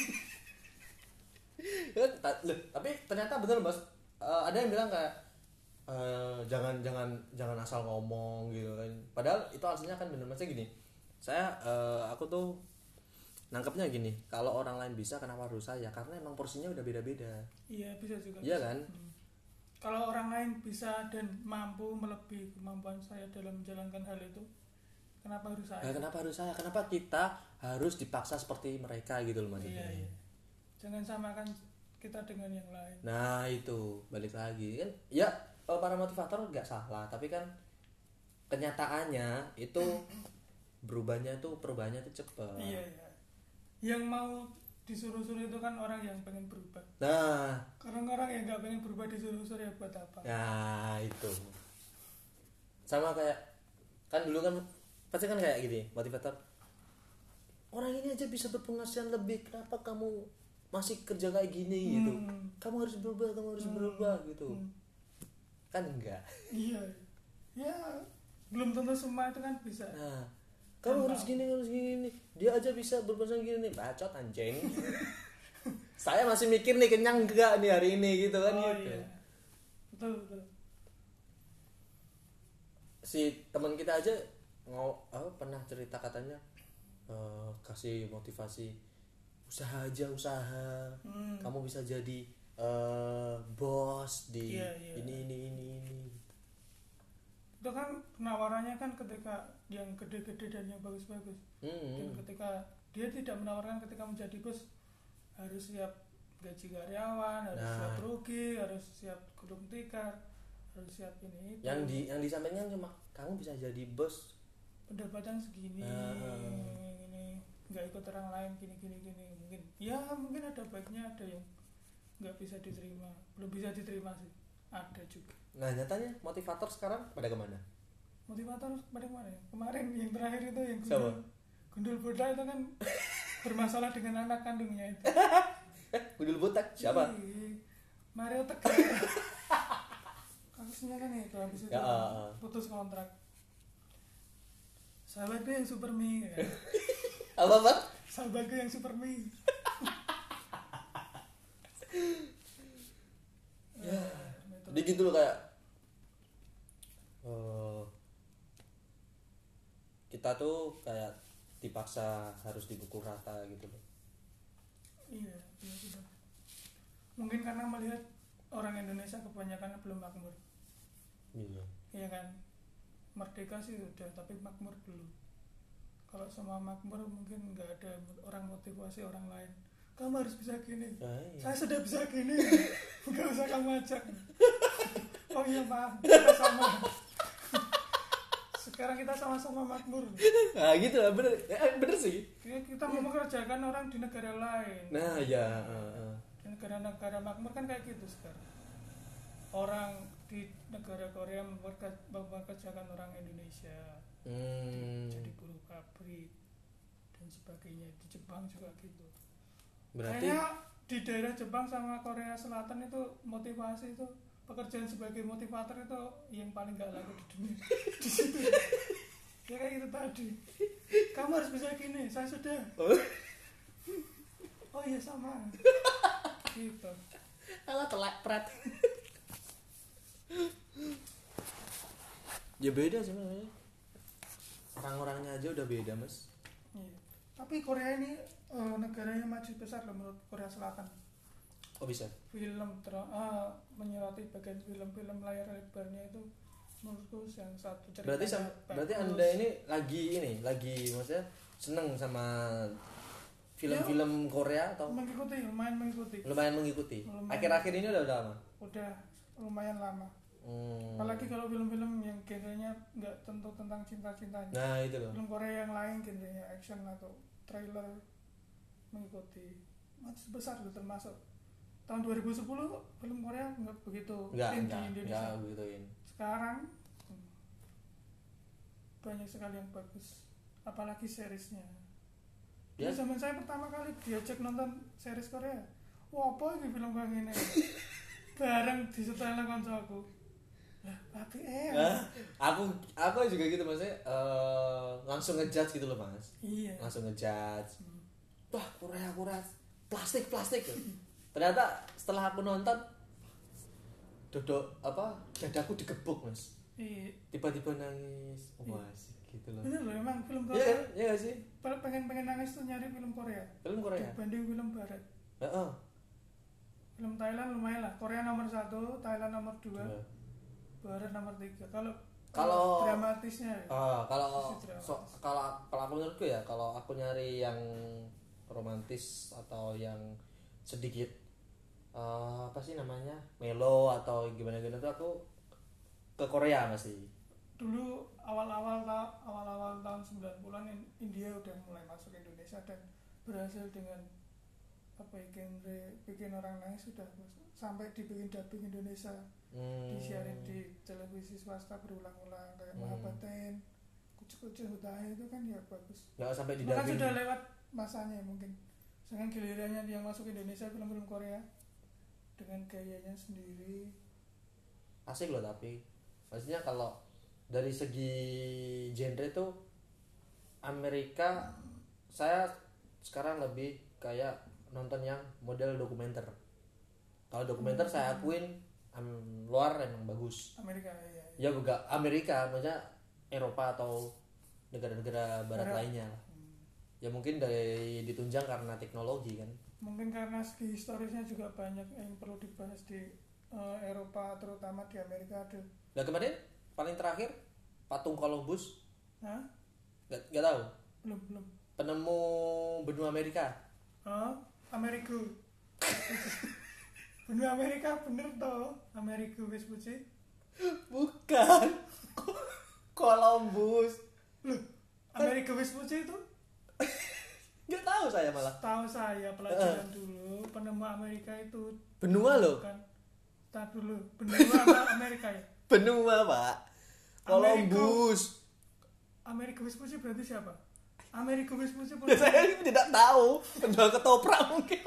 Ya, ta- loh, tapi ternyata benar mas. Eh, ada yang bilang kayak eh, jangan jangan jangan asal ngomong gitu kan. Padahal itu aslinya kan benar maksudnya gini. Saya eh, aku tuh nangkepnya gini, kalau orang lain bisa kenapa harus saya? Karena emang porsinya udah beda-beda. Iya bisa juga. Iya kan? Hmm. Kalau orang lain bisa dan mampu melebihi kemampuan saya dalam menjalankan hal itu, kenapa harus saya? Nah, kenapa harus saya? Kenapa kita harus dipaksa seperti mereka gitu loh maksudnya. Iya iya. Jangan samakan kita dengan yang lain. Nah itu balik lagi kan ya para motivator nggak salah tapi kan kenyataannya itu berubahnya tuh perubahannya tuh cepet. Iya iya. Yang mau disuruh-suruh itu kan orang yang pengen berubah. Nah Karena orang yang nggak pengen berubah disuruh-suruh ya buat apa? nah itu sama kayak kan dulu kan pasti kan kayak gini motivator orang ini aja bisa berpenghasilan lebih kenapa kamu masih kerja kayak gini gitu. Hmm. Kamu harus berubah kamu harus Hmm. berubah gitu. Hmm. Kan enggak. Iya. Ya belum tentu semua itu kan bisa. Nah, kamu harus gini, harus gini. Dia aja bisa berpesan gini nih, bacot anjing. Saya masih mikir nih kenyang enggak nih hari ini gitu kan Oh gitu. iya. Betul betul. Si teman kita aja ngau apa pernah cerita katanya eh, kasih motivasi usaha aja usaha. Hmm. Kamu bisa jadi eh, bos di Iya, iya. ini ini ini ini. Itu kan penawarannya kan ketika yang gede-gede dan yang bagus-bagus. Dan Hmm. ketika dia tidak menawarkan ketika menjadi bos harus siap gaji karyawan, harus Nah. siap rugi, harus siap gulung tikar, harus siap ini itu. Yang di yang disampaikan cuma kamu bisa jadi bos. Pendapatan segini, Ah. ini nggak ikut orang lain gini gini gini mungkin. Ya mungkin ada baiknya, ada yang nggak bisa diterima, belum bisa diterima sih. Ada juga. Nah nyatanya motivator sekarang pada kemana? Motivator pada mana ya? Kemarin yang terakhir itu yang Siapa? gundul, gundul boda itu kan bermasalah dengan anak kandungnya itu. Eh, gundul botak siapa? Ih, Mario Tegar. Kasusnya kan itu habis itu Ya, uh, uh. putus kontrak. Sahabatku yang super mie ya. Apa apa? Sahabatku yang super mie. Ya, itu. jadi gitu loh kayak eh, kita tuh kayak dipaksa harus dipukul rata gitu loh. Iya, iya sudah. Mungkin karena melihat orang Indonesia kebanyakan belum makmur. Iya. Iya kan? Merdeka sih udah, tapi makmur belum. Kalau semua makmur mungkin nggak ada orang motivasi orang lain. Kamu harus bisa gini. Ah, iya. Saya sudah bisa gini. Nggak usah kamu ajak. Oh iya maaf, kita sama. Sekarang kita sama-sama makmur. Nah gitu lah bener, eh, bener sih. Kita mau mengerjakan orang di negara lain. Nah ya. Uh, uh. Di negara-negara makmur kan kayak gitu sekarang. Orang di negara Korea memperke- mempekerjakan orang Indonesia Hmm, jadi buruh pabrik dan sebagainya. Di Jepang juga gitu. berarti Kayaknya di daerah Jepang sama Korea Selatan itu motivasi itu pekerjaan sebagai motivator itu yang paling gak laku di dunia. Di situ. Ya kayak gitu tadi. Kamu harus bisa gini, saya sudah. Oh iya sama. Gitu. alah telak pret. Ya beda sebenarnya. Orang-orangnya aja udah beda mas. Iya. Tapi Korea ini eh, negaranya maju besar loh menurut Korea Selatan. Oh bisa. Film ter- eh, menyoroti bagian film-film layar lebarnya itu menurutku yang satu ceritanya Berarti sam- berarti bagus. Anda ini lagi ini, lagi maksudnya seneng sama film-film Korea atau mengikuti, lumayan mengikuti. lumayan mengikuti? Lumayan. Akhir-akhir ini udah udah lama. Udah lumayan lama. Hmm. Apalagi kalau film-film yang genrenya nggak tentu tentang cinta-cintanya. Nah, itu loh. Film Korea yang lain genrenya action atau trailer mengikuti. Masih besar loh termasuk. Tahun dua ribu sepuluh film Korea nggak begitu Enggak, in di enggak, Indonesia. enggak begituin. Sekarang hmm, banyak sekali yang bagus. Apalagi seriesnya. Ya, Ya. zaman saya pertama kali diajak nonton series Korea. Wah, apa ini film kayak gini? Bareng disetel kancaku. Lah, tapi eh. Nah, aku aku juga gitu maksudnya eh, langsung ngejudge gitu loh Mas. Iya. Langsung ngejudge. Hmm. Wah, Korea Korea plastik plastik. Ternyata setelah aku nonton dodok apa dadaku digebuk Mas. Iya. Tiba-tiba nangis. Wah, sih gitu loh. Bener loh, emang film Iya, Korea. kan? Iya gak sih? Paling pengen-pengen nangis tuh nyari film Korea. Film Korea. Dibanding film Barat. Heeh. Film Thailand lumayan lah. Korea nomor satu, Thailand nomor dua, Dua. Barat nomor tiga. Kalau Kalau- dramatisnya ya. Ah, kalau Sisi dramatis. so- kalau kalau aku menurutku ya, kalau aku nyari yang romantis atau yang sedikit eh, apa sih namanya? Melo atau gimana-gimana tuh aku ke Korea masih. Dulu awal-awal ta- awal-awal tahun sembilan puluhan in- India udah mulai masuk Indonesia dan berhasil dengan apa ya, genre bikin orang nangis sudah masuk. Sampai dibikin dubbing Indonesia, Hmm. disiarin di televisi swasta berulang-ulang kayak Hmm. Mahabaten, Kucu-Kucu Hutahe itu kan ya bagus. Nggak sampai di Bahkan dubbing. sudah lewat masanya mungkin. Sekarang gilirannya yang masuk Indonesia film-film Korea dengan gayanya sendiri. Asik loh tapi maksudnya kalau dari segi genre tuh Amerika saya sekarang lebih kayak nonton yang model dokumenter. Kalau dokumenter Hmm. saya akuin um, luar emang bagus. Amerika ya. ya. Ya juga Amerika, maksudnya Eropa atau negara-negara barat Barat. lainnya lah. Hmm. Ya mungkin dari ditunjang karena teknologi kan. Mungkin karena segi historisnya juga banyak yang perlu dibahas di eh, Eropa, terutama di Amerika ada. Nah kemarin paling terakhir patung Columbus, Hah? nggak nggak tahu, Belum belum. penemu benua Amerika. Oh, Amerika. Benua Amerika bener toh? Amerika Vespucci. Bukan. Columbus. Loh, Amerika Vespucci itu Nggak tahu saya malah. tahu saya pelajaran dulu penemu Amerika itu Benua loh. bukan. Tak dulu benua apa Amerika ya? Benua pak. Columbus. Amerika Vespucci berarti siapa? Amerika Vespucci Ya, saya tidak tahu. Penjual ketoprak mungkin.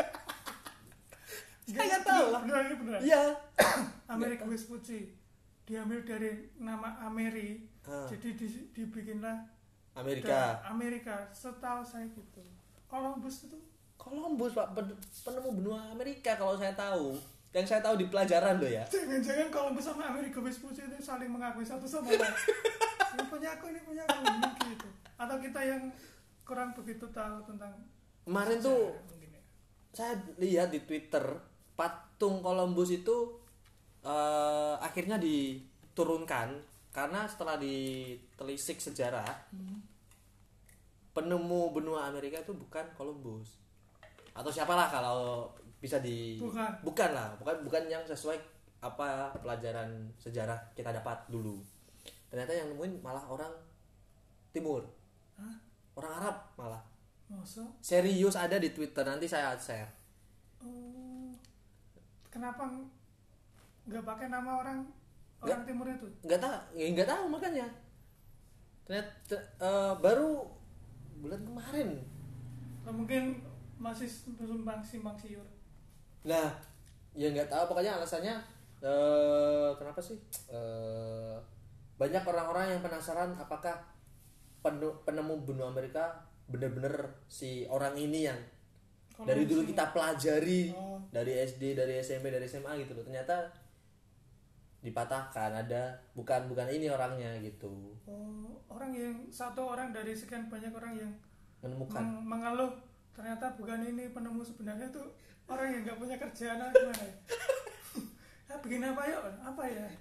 Saya tahu lah. Beneran ini beneran. Iya. Amerika Vespucci diambil dari nama Ameri, Ah. jadi di- dibikinlah Amerika. da- Amerika. Setahu saya gitu. Columbus itu Columbus pak, pen- penemu benua Amerika kalau saya tahu. Yang saya tahu di pelajaran loh ya. jangan-jangan Columbus sama Amerika Vespucci itu saling mengakui satu sama lain. Ini punya aku, ini punya aku, mungkin gitu. Atau kita yang kurang begitu tahu tentang Kemarin tuh sejarah mungkin ya. saya lihat di Twitter patung Columbus itu eh, akhirnya diturunkan karena setelah ditelisik sejarah Hmm. penemu benua Amerika itu bukan Columbus atau siapalah kalau bisa di Bukan. bukan lah bukan bukan yang sesuai apa pelajaran sejarah kita dapat dulu. Ternyata yang nemuin malah orang timur, Hah? orang Arab malah. Masa? Serius ada di Twitter, nanti saya share. Oh. Kenapa nggak pakai nama orang orang timur itu? Nggak tahu, ya nggak tahu makanya. Ternyata eh, baru bulan kemarin. Atau mungkin masih simpang simpang siur. Nah, ya nggak tahu pokoknya alasannya eh, kenapa sih? Eh, banyak orang-orang yang penasaran apakah penu- penemu benua Amerika bener-bener si orang ini yang Kalau dari dulu sih- kita pelajari Oh. dari S D, dari S M P, dari S M A gitu loh. Ternyata dipatahkan ada bukan bukan ini orangnya gitu. Oh, orang yang satu orang dari sekian banyak orang yang Menemukan. meng- mengeluh ternyata bukan ini penemu sebenarnya itu orang yang nggak punya kerjaan atau gimana ya? Ah, bikin apa yuk? Apa ya?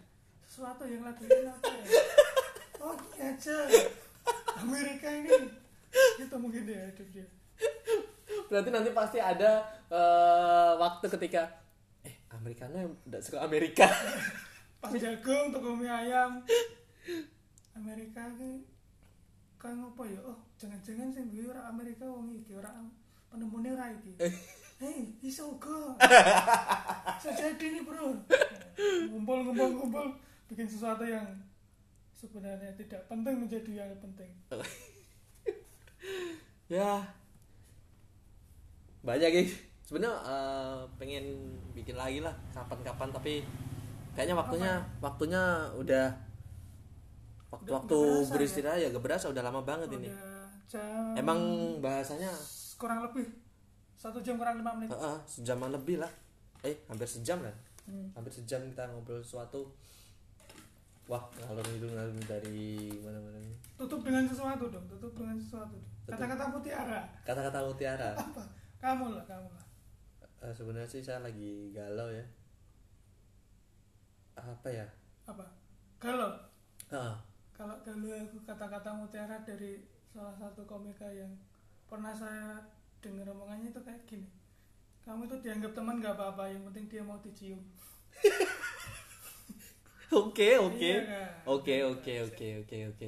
sesuatu yang lagi ini apa ya? Oh ini aja Amerika ini itu mungkin dia hidup dia. Berarti nanti pasti ada uh, waktu ketika eh Amerikano yang udah suka Amerika. Pas jagung toko mie ayam Amerika ki kan apa ya? Oh jangan-jangan sing duwe ora Amerika wong iki ora penemune ora iki. Hei, iso uga. Sejadi nih bro. Ngumpul-ngumpul-ngumpul bikin sesuatu yang sebenarnya tidak penting menjadi yang penting. Ya banyak guys. Sebenarnya uh, pengen bikin lagi lah kapan-kapan tapi kayaknya waktunya apa? waktunya udah waktu-waktu beristirahat ya, ya gak berasa udah lama banget udah ini. Jam... Emang bahasanya kurang lebih satu jam kurang lima menit. Uh, uh, sejaman lebih lah. Eh hampir sejam lah. Hmm. Hampir sejam kita ngobrol sesuatu. Wah ngalor itu ngalor dari mana-mana. Tutup dengan sesuatu dong. Tutup dengan sesuatu. Tutup. Kata-kata mutiara. Kata-kata mutiara. Apa? Kamu lah, kamu lah. Uh, sebenarnya sih saya lagi galau ya. Apa ya? Apa? Galau. Uh. Kalau galau aku kata-kata mutiara dari salah satu komika yang pernah saya dengar omongannya itu kayak gini. Kamu itu dianggap teman gak apa-apa, yang penting dia mau dicium. Oke, oke. Oke, oke, oke, oke, oke.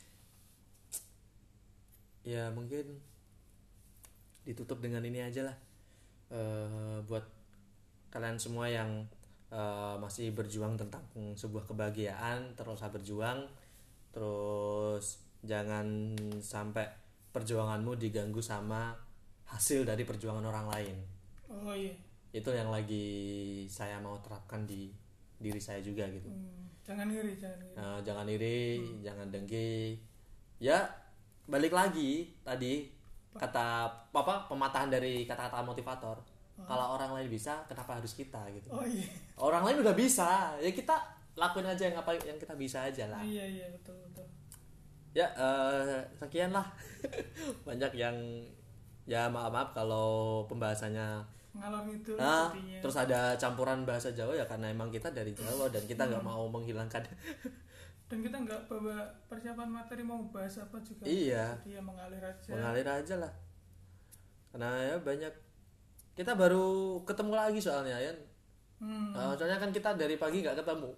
Ya, mungkin ditutup dengan ini aja lah. Uh, buat kalian semua yang uh, masih berjuang tentang sebuah kebahagiaan, terus berjuang, terus jangan sampai perjuanganmu diganggu sama hasil dari perjuangan orang lain. Oh iya. Itu yang lagi saya mau terapkan di diri saya juga gitu. Hmm, jangan iri, jangan iri. Nah, jangan iri, hmm. jangan dengki. Ya, balik lagi tadi kata apa pematahan dari kata-kata motivator. Oh. Kalau orang lain bisa, kenapa harus kita gitu? Oh iya. Orang lain udah bisa, ya kita lakuin aja yang apa yang kita bisa aja lah. Iya iya betul betul. Ya uh, sekian lah. Banyak yang ya maaf maaf kalau pembahasannya ngalor itu nah, terus ada campuran bahasa Jawa ya karena emang kita dari Jawa dan kita nggak hmm. mau menghilangkan dan kita nggak bawa persiapan materi mau bahas apa juga. Iya. Jadi ya mengalir aja. Mengalir aja lah. Karena ya banyak kita baru ketemu lagi soalnya ya. Hmm. Uh, soalnya kan kita dari pagi nggak ketemu.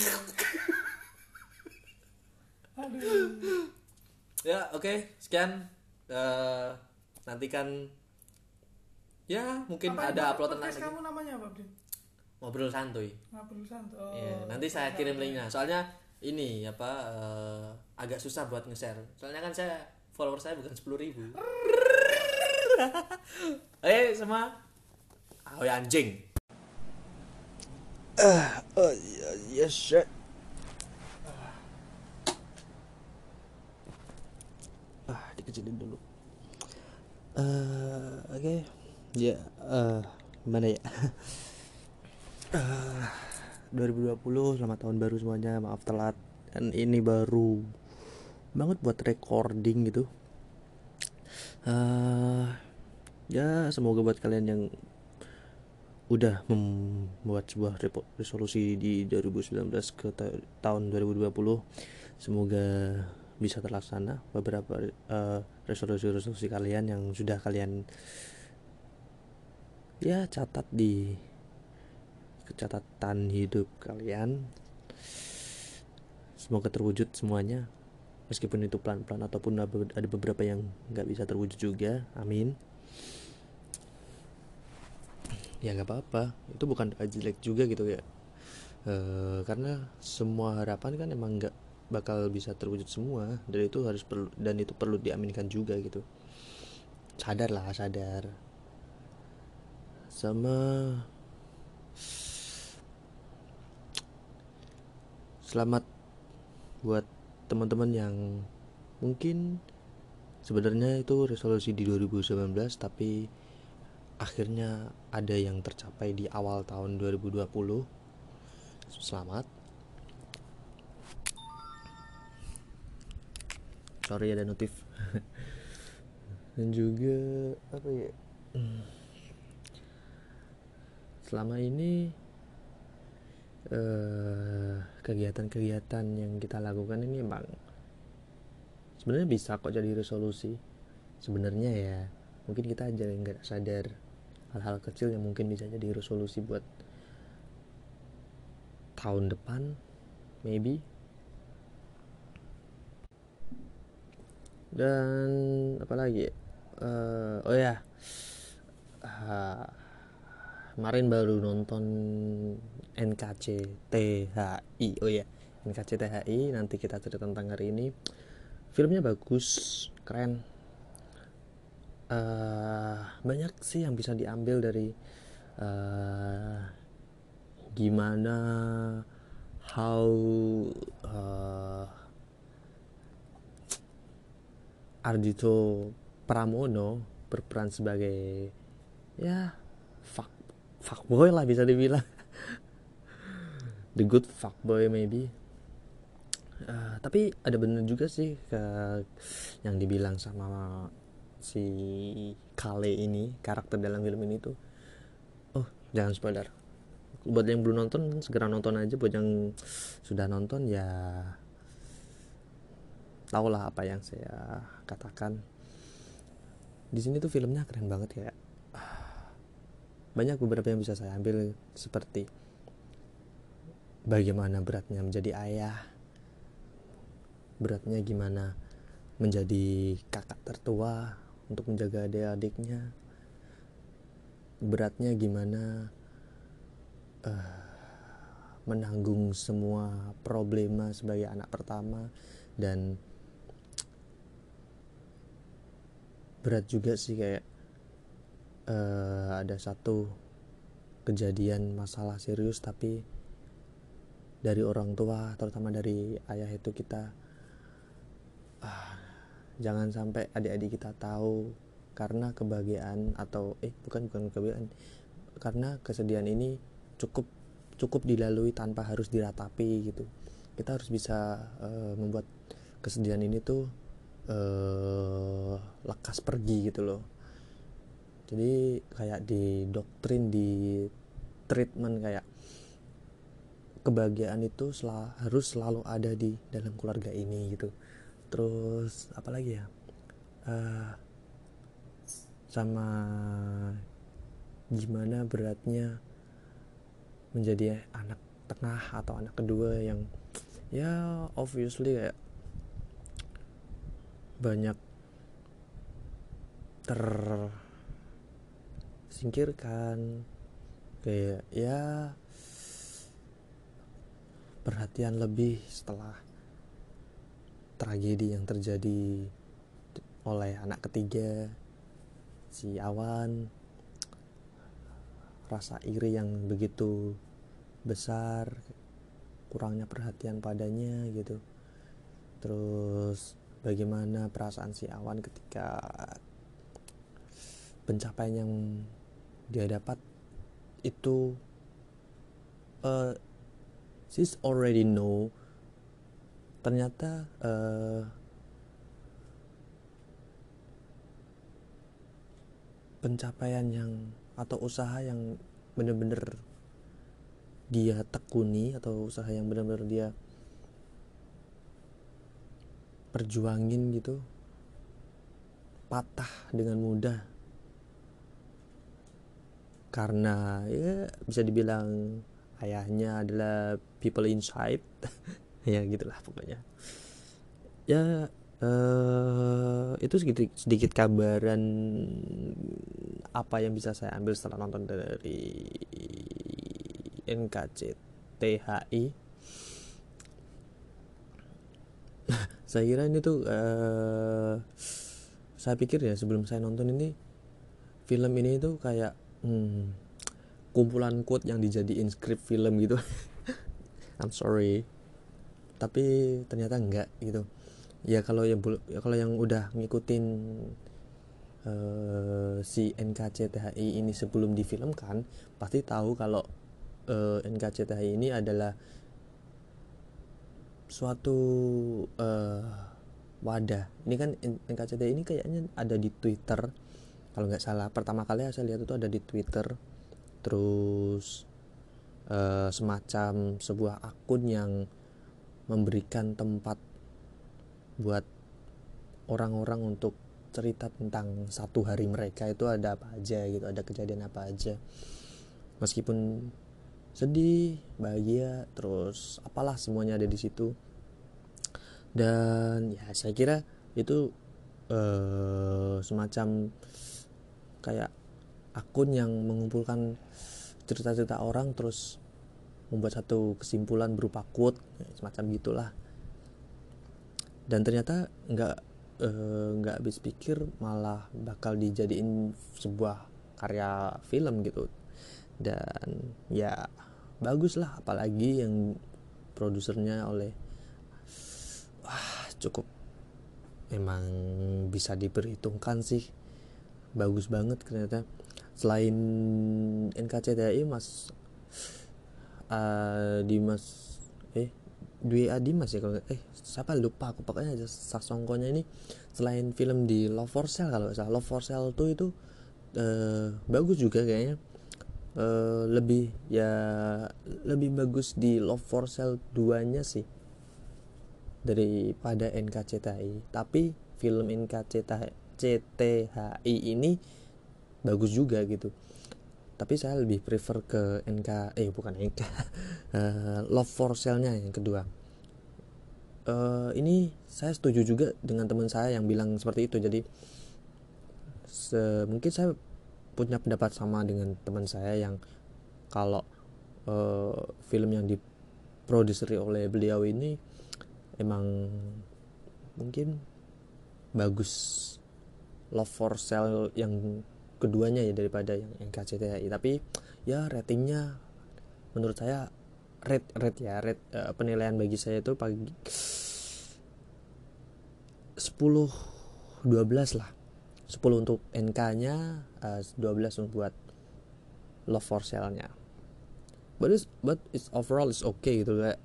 Aduh. Ya oke okay, sekian. Uh, nantikan ya mungkin apa ada uploadan lagi. Kamu namanya apa, Brin? Ngobrol santuy. Ngobrol santuy. Oh, ya, nanti saya kirim linknya. Soalnya ini apa uh, agak susah buat nge-share. Soalnya kan saya follower saya bukan sepuluh ribu. Eh sama oh ya anjing. Uh, oh yes sir. Ah, dikecilin dulu. Uh, oke okay. Ya uh, gimana ya. uh, dua ribu dua puluh selamat tahun baru semuanya. Maaf telat dan ini baru banget buat recording gitu. uh, Ya semoga buat kalian yang udah membuat sebuah resolusi di dua ribu sembilan belas ke ta- tahun dua ribu dua puluh semoga bisa terlaksana beberapa uh, resolusi-resolusi kalian yang sudah kalian ya catat di catatan hidup kalian. Semoga terwujud semuanya, meskipun itu pelan-pelan ataupun ada beberapa yang nggak bisa terwujud juga. Amin. Ya nggak apa-apa, itu bukan jelek juga gitu ya. Uh, karena semua harapan kan emang nggak bakal bisa terwujud semua, dan itu harus perlu dan itu perlu diaminkan juga gitu. Sadar lah, sadar. Sama selamat buat teman-teman yang mungkin sebenarnya itu resolusi di dua ribu sembilan belas tapi akhirnya ada yang tercapai di awal tahun dua ribu dua puluh. Selamat. Sorry ada notif. Dan juga apa ya, selama ini eh, kegiatan-kegiatan yang kita lakukan ini emang sebenarnya bisa kok jadi resolusi. Sebenarnya ya mungkin kita aja nggak sadar hal-hal kecil yang mungkin bisa jadi resolusi buat tahun depan, maybe. Dan apalagi uh, oh ya uh, kemarin baru nonton N K C T H I. Oh ya, N K C T H I, nanti kita cerita tentang hari ini. Filmnya bagus, keren. Uh, banyak sih yang bisa diambil dari uh, gimana how uh, Ardhito Pramono berperan sebagai ya fuck fuckboy lah bisa dibilang. The good fuckboy maybe. Uh, tapi ada bener juga sih ke yang dibilang sama si Kale ini, karakter dalam film ini tuh. Oh, jangan spoiler. Buat yang belum nonton segera nonton aja. Buat yang sudah nonton ya tahulah apa yang saya katakan. Di sini tuh filmnya keren banget ya. Banyak beberapa yang bisa saya ambil, seperti bagaimana beratnya menjadi ayah, beratnya gimana menjadi kakak tertua untuk menjaga adik-adiknya, beratnya gimana uh, menanggung semua problema sebagai anak pertama, dan berat juga sih kayak uh, ada satu kejadian masalah serius tapi dari orang tua, terutama dari ayah itu kita ah, jangan sampai adik-adik kita tahu, karena kebahagiaan atau eh bukan bukan kebahagiaan karena kesedihan ini cukup cukup dilalui tanpa harus diratapi gitu. Kita harus bisa uh, membuat kesedihan ini tuh uh, lekas pergi gitu loh. Jadi kayak di doktrin, di treatment kayak kebahagiaan itu sel- harus selalu ada di dalam keluarga ini gitu. Terus apalagi ya, uh, sama gimana beratnya menjadi anak tengah atau anak kedua yang ya obviously kayak banyak tersingkirkan, kayak ya perhatian lebih setelah tragedi yang terjadi oleh anak ketiga si Awan, rasa iri yang begitu besar, kurangnya perhatian padanya gitu. Terus bagaimana perasaan si Awan ketika pencapaian yang dia dapat itu uh, she's already know ternyata uh, pencapaian yang atau usaha yang benar-benar dia tekuni atau usaha yang benar-benar dia perjuangin gitu patah dengan mudah karena ya bisa dibilang ayahnya adalah people inside. Ya gitulah pokoknya ya. Uh, itu sedikit, sedikit kabaran apa yang bisa saya ambil setelah nonton dari N K C T H I. Saya kira ini tuh uh, saya pikir ya sebelum saya nonton ini, film ini tuh kayak hmm, kumpulan quote yang dijadiin skrip film gitu. I'm sorry, tapi ternyata enggak gitu. Ya kalau yang ya kalau yang udah ngikutin uh, si N K C T H I ini sebelum difilmkan pasti tahu kalau uh, N K C T H I ini adalah suatu uh, wadah. Ini kan N K C T H I ini kayaknya ada di Twitter kalau nggak salah. Pertama kali saya lihat itu ada di Twitter. Terus uh, semacam sebuah akun yang memberikan tempat buat orang-orang untuk cerita tentang satu hari mereka itu ada apa aja gitu, ada kejadian apa aja, meskipun sedih, bahagia, terus apalah semuanya ada di situ. Dan ya saya kira itu uh, semacam kayak akun yang mengumpulkan cerita-cerita orang terus membuat satu kesimpulan berupa quote, semacam gitulah. Dan ternyata nggak nggak uh, habis pikir malah bakal dijadiin sebuah karya film gitu. Dan ya bagus lah, apalagi yang produsernya oleh wah cukup memang bisa diperhitungkan sih, bagus banget ternyata. Selain N K C T H I Mas uh, Dimas eh Dwi Adimas ya kalau eh siapa lupa aku, pokoknya aja saksongkonya ini selain film di Love for Sale, kalau salah Love for Sale tuh itu uh, bagus juga kayaknya. Uh, lebih ya lebih bagus di Love for Sale dua nya sih daripada N K C T H I. Tapi film N K C T H I ini bagus juga gitu. Tapi saya lebih prefer ke N K eh bukan N K uh, Love for Sale-nya yang kedua. Uh, ini saya setuju juga dengan teman saya yang bilang seperti itu. Jadi se- mungkin saya punya pendapat sama dengan teman saya yang kalau uh, film yang diproduseri oleh beliau ini emang mungkin bagus Love for Sale yang keduanya ya daripada yang N K C T H I. Tapi ya ratingnya menurut saya rate rate ya rate uh, penilaian bagi saya itu pagi sepuluh dua belas lah. sepuluh untuk N K-nya, uh, dua belas untuk buat Love for Sale-nya. But it's, but it's overall it's okay gitu, kayak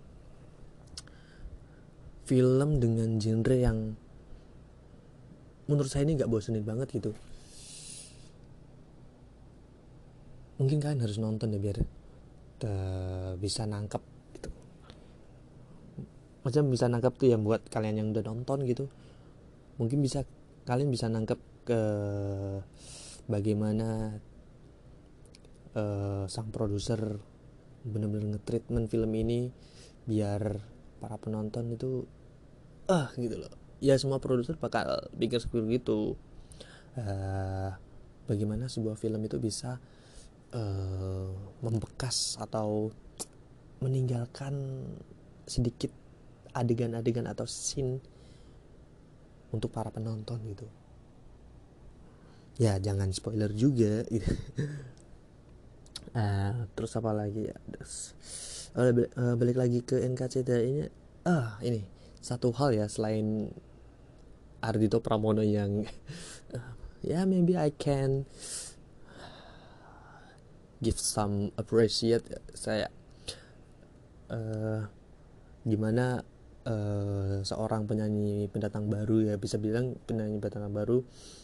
film dengan genre yang menurut saya ini nggak bosenin banget gitu. Mungkin kalian harus nonton ya biar uh, bisa nangkep gitu. Macam bisa nangkep tuh yang buat kalian yang udah nonton gitu. Mungkin bisa kalian bisa nangkep ke bagaimana uh, sang produser benar-benar nge-treatment film ini biar para penonton itu ah gitu loh. Ya semua produser bakal pikir seperti itu. Uh, bagaimana sebuah film itu bisa uh, membekas atau meninggalkan sedikit adegan-adegan atau scene untuk para penonton gitu. Ya jangan spoiler juga gitu. uh, terus apa lagi ya, uh, uh, balik lagi ke N K C T H I ini. Ah ini satu hal ya, selain Ardhito Pramono yang uh, ya yeah, maybe I can give some appreciate saya uh, gimana uh, seorang penyanyi pendatang baru ya, bisa bilang penyanyi pendatang baru,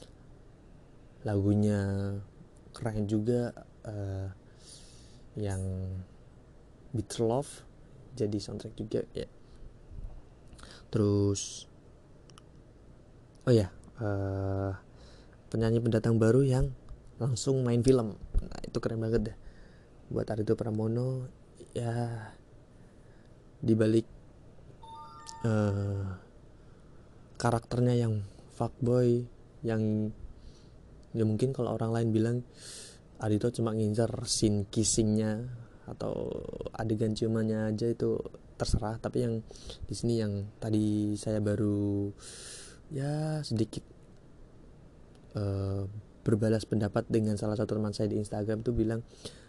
lagunya keren juga, uh, yang Beats Love jadi soundtrack juga ya. Terus oh ya uh, penyanyi pendatang baru yang langsung main film, nah itu keren banget deh buat Ardhito Pramono ya. Dibalik uh, karakternya yang fuckboy, yang ya mungkin kalau orang lain bilang Ardhito cuma ngincar scene kissingnya atau adegan ciumannya aja itu terserah, tapi yang di sini yang tadi saya baru ya sedikit uh, berbalas pendapat dengan salah satu teman saya di Instagram tuh bilang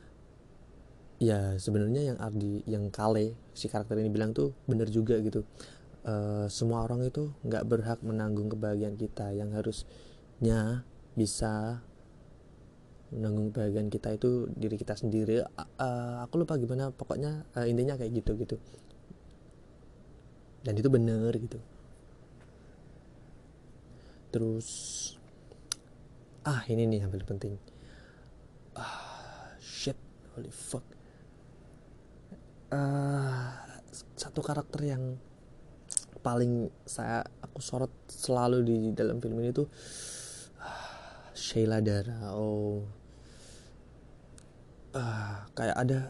ya sebenarnya yang Ardi yang Kale si karakter ini bilang tuh bener juga gitu. Uh, semua orang itu nggak berhak menanggung kebahagiaan kita, yang harusnya bisa menanggung kebahagiaan kita itu diri kita sendiri. Uh, uh, aku lupa gimana, pokoknya uh, intinya kayak gitu gitu. Dan itu bener gitu. Terus ah ini nih yang paling penting. Ah shit, holy fuck. uh, satu karakter yang paling saya aku sorot selalu di dalam film ini tuh uh, Sheila Dara. Oh, uh, kayak ada,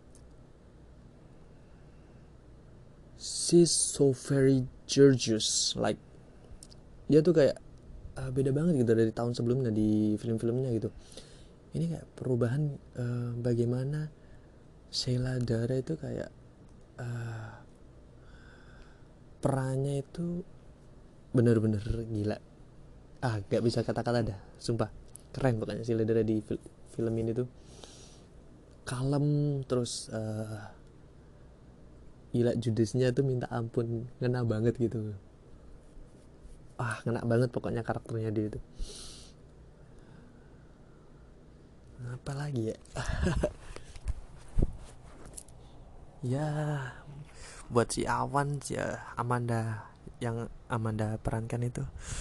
she's so very gorgeous, like dia tuh kayak uh, beda banget gitu dari tahun sebelumnya di film-filmnya gitu. Ini kayak perubahan uh, bagaimana Sheila Dara itu kayak uh, perannya itu bener-bener gila. Ah, gak bisa kata-kata dah, sumpah keren pokoknya Sheila Dara di fil- film ini tuh kalem, terus uh, gila judesnya tuh minta ampun, ngena banget gitu. Ah, ngena banget pokoknya karakternya dia itu. Apa lagi ya? Ya, buat si Awan, si Amanda yang Amanda perankan itu,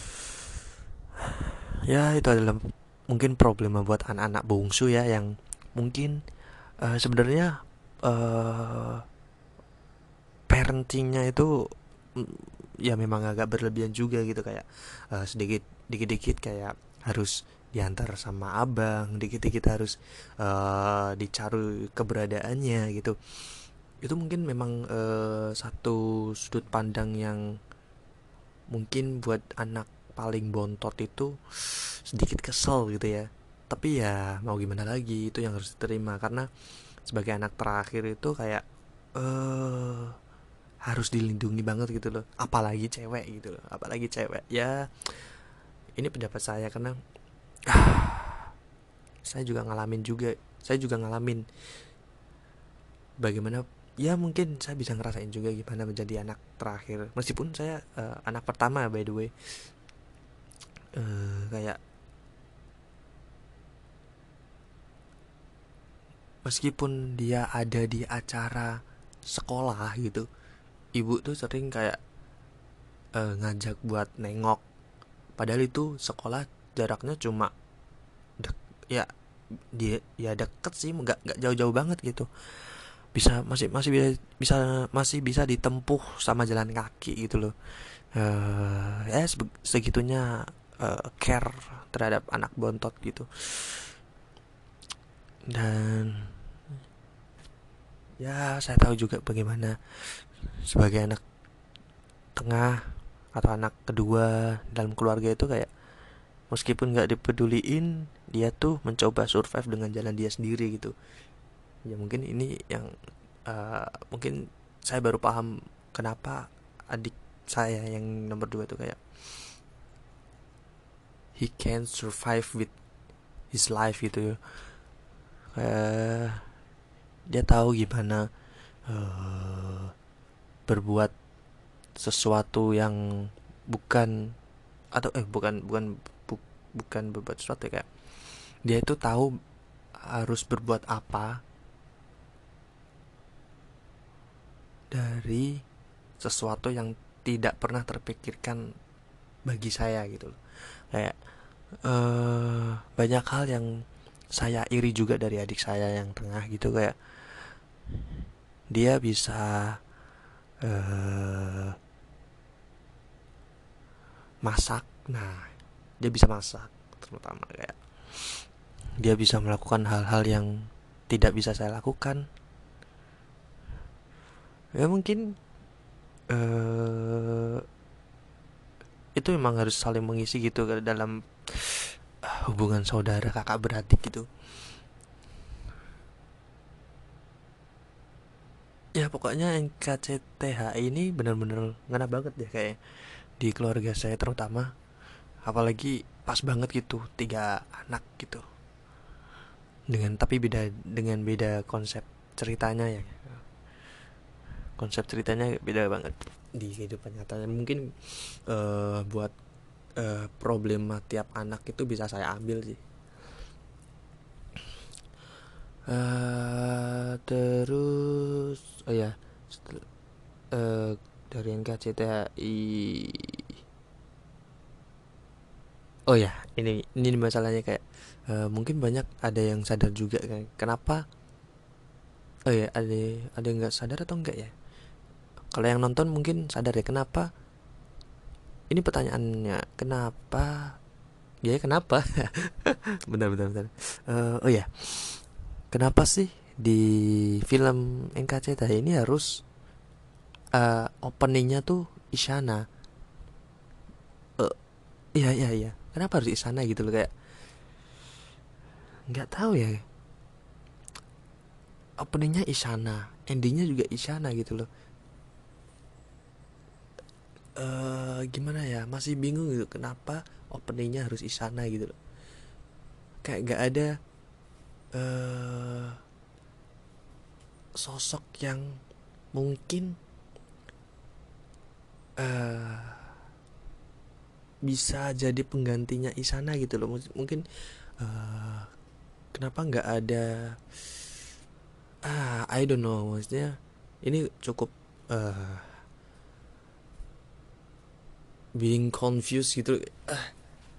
ya itu adalah mungkin problema buat anak-anak bungsu ya, yang mungkin uh, sebenarnya uh, parentingnya itu ya memang agak berlebihan juga gitu, kayak uh, sedikit dikit-dikit kayak harus diantar sama abang, dikit-dikit harus uh, dicari keberadaannya gitu. Itu mungkin memang uh, satu sudut pandang yang mungkin buat anak paling bontot itu sedikit kesel gitu ya. Tapi ya mau gimana lagi, itu yang harus diterima, karena sebagai anak terakhir itu kayak eh uh, harus dilindungi banget gitu loh, apalagi cewek gitu loh, apalagi cewek ya. Ini pendapat saya karena ah, saya juga ngalamin juga saya juga ngalamin bagaimana, ya mungkin saya bisa ngerasain juga gimana menjadi anak terakhir, meskipun saya uh, anak pertama by the way. Uh, kayak meskipun dia ada di acara sekolah gitu, ibu tuh sering kayak uh, ngajak buat nengok, padahal itu sekolah jaraknya cuma dek, ya dia ya deket sih, nggak nggak jauh-jauh banget gitu, bisa masih masih bisa bisa masih bisa ditempuh sama jalan kaki gitu loh. Uh, ya segitunya uh, care terhadap anak bontot gitu. Dan ya saya tahu juga bagaimana sebagai anak tengah atau anak kedua dalam keluarga itu kayak meskipun nggak dipeduliin, dia tuh mencoba survive dengan jalan dia sendiri gitu. Ya mungkin ini yang uh, mungkin saya baru paham kenapa adik saya yang nomor dua tuh kayak he can survive with his life gitu ya. Kayak dia tahu gimana uh, berbuat sesuatu yang bukan atau eh bukan bukan bu, bukan berbuat sesuatu ya, kayak dia itu tahu harus berbuat apa dari sesuatu yang tidak pernah terpikirkan bagi saya gitu loh. Kayak uh, banyak hal yang saya iri juga dari adik saya yang tengah gitu, kayak dia bisa uh, masak. Nah, dia bisa masak terutama, kayak dia bisa melakukan hal-hal yang tidak bisa saya lakukan. Ya mungkin uh, itu memang harus saling mengisi gitu dalam hubungan saudara kakak beradik gitu. Ya pokoknya N K C T H I ini benar-benar ngena banget deh kayak di keluarga saya terutama, apalagi pas banget gitu tiga anak gitu, dengan tapi beda dengan beda konsep ceritanya ya, konsep ceritanya beda banget di kehidupan nyatanya. Mungkin uh, buat uh, problema tiap anak itu bisa saya ambil sih. Uh, terus oh ya uh, dari N K C T H I, oh ya ini ini masalahnya kayak uh, mungkin banyak ada yang sadar juga kan kenapa oh ya, ada ada yang nggak sadar atau enggak ya? Kalau yang nonton mungkin sadar ya, kenapa ini pertanyaannya, kenapa ya kenapa bentar bentar bentar. Eh, oh ya, kenapa sih di film N K C T H ini harus eh, openingnya tuh Isyana? Eh, iya iya iya, kenapa harus Isyana gitu loh, kayak nggak tahu ya, openingnya Isyana, endingnya juga Isyana gitu loh. Eh gimana ya, masih bingung gitu kenapa openingnya harus Isyana gitu loh, kayak nggak ada eh sosok yang mungkin eh bisa jadi penggantinya Isyana gitu loh. Mungkin eh kenapa nggak ada, ah I don't know, maksudnya ini cukup eh being confused gitu, ah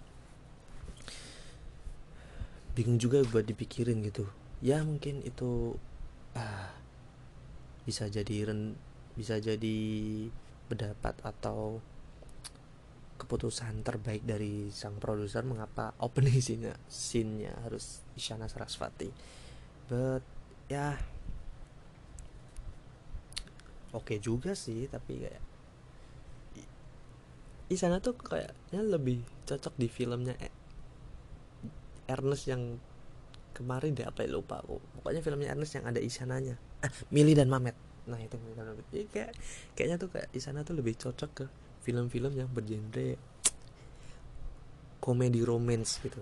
bingung juga buat dipikirin gitu ya. Mungkin itu ah bisa jadi ren bisa jadi pendapat atau keputusan terbaik dari sang produser mengapa opening scene-nya scene-nya harus Isyana Sarasvati. But ya oke okay juga sih, tapi kayak Isyana tuh kayaknya lebih cocok di filmnya Ernest yang kemarin deh, apa ya, lupa aku. Pokoknya filmnya Ernest yang ada Isyananya. Ah, Mili dan Mamet. Nah, itu Mili dan Mamet. Jadi kayak kayaknya tuh kayak Isyana tuh lebih cocok ke film-film yang bergenre komedi romance gitu.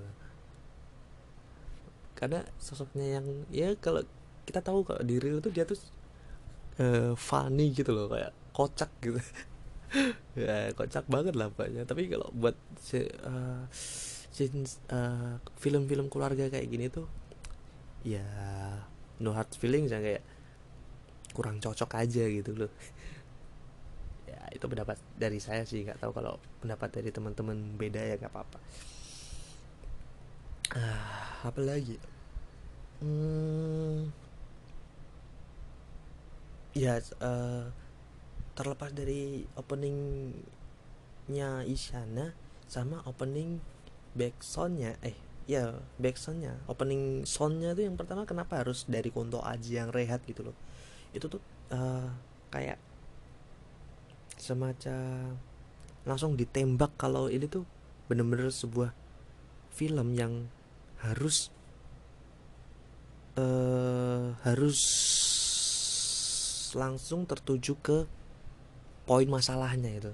Karena sosoknya yang ya, kalau kita tahu kalau di real tuh dia tuh uh, funny gitu loh, kayak kocak gitu. Ya, kocak banget lah banyak. Tapi kalau buat si, uh, scenes, uh, film-film keluarga kayak gini tuh ya no hard feelings ya, kayak kurang cocok aja gitu loh. Ya itu pendapat dari saya sih, nggak tahu kalau pendapat dari teman-teman beda ya nggak apa-apa. Ah, apa lagi? Hmm, ya uh, terlepas dari openingnya Isyana sama opening backsoundnya, eh ya backsoundnya, opening soundnya tuh yang pertama kenapa harus dari Kunto Aji yang rehat gitu loh. Itu tuh uh, kayak semacam langsung ditembak kalau ini tuh bener-bener sebuah film yang harus uh, harus langsung tertuju ke poin masalahnya itu.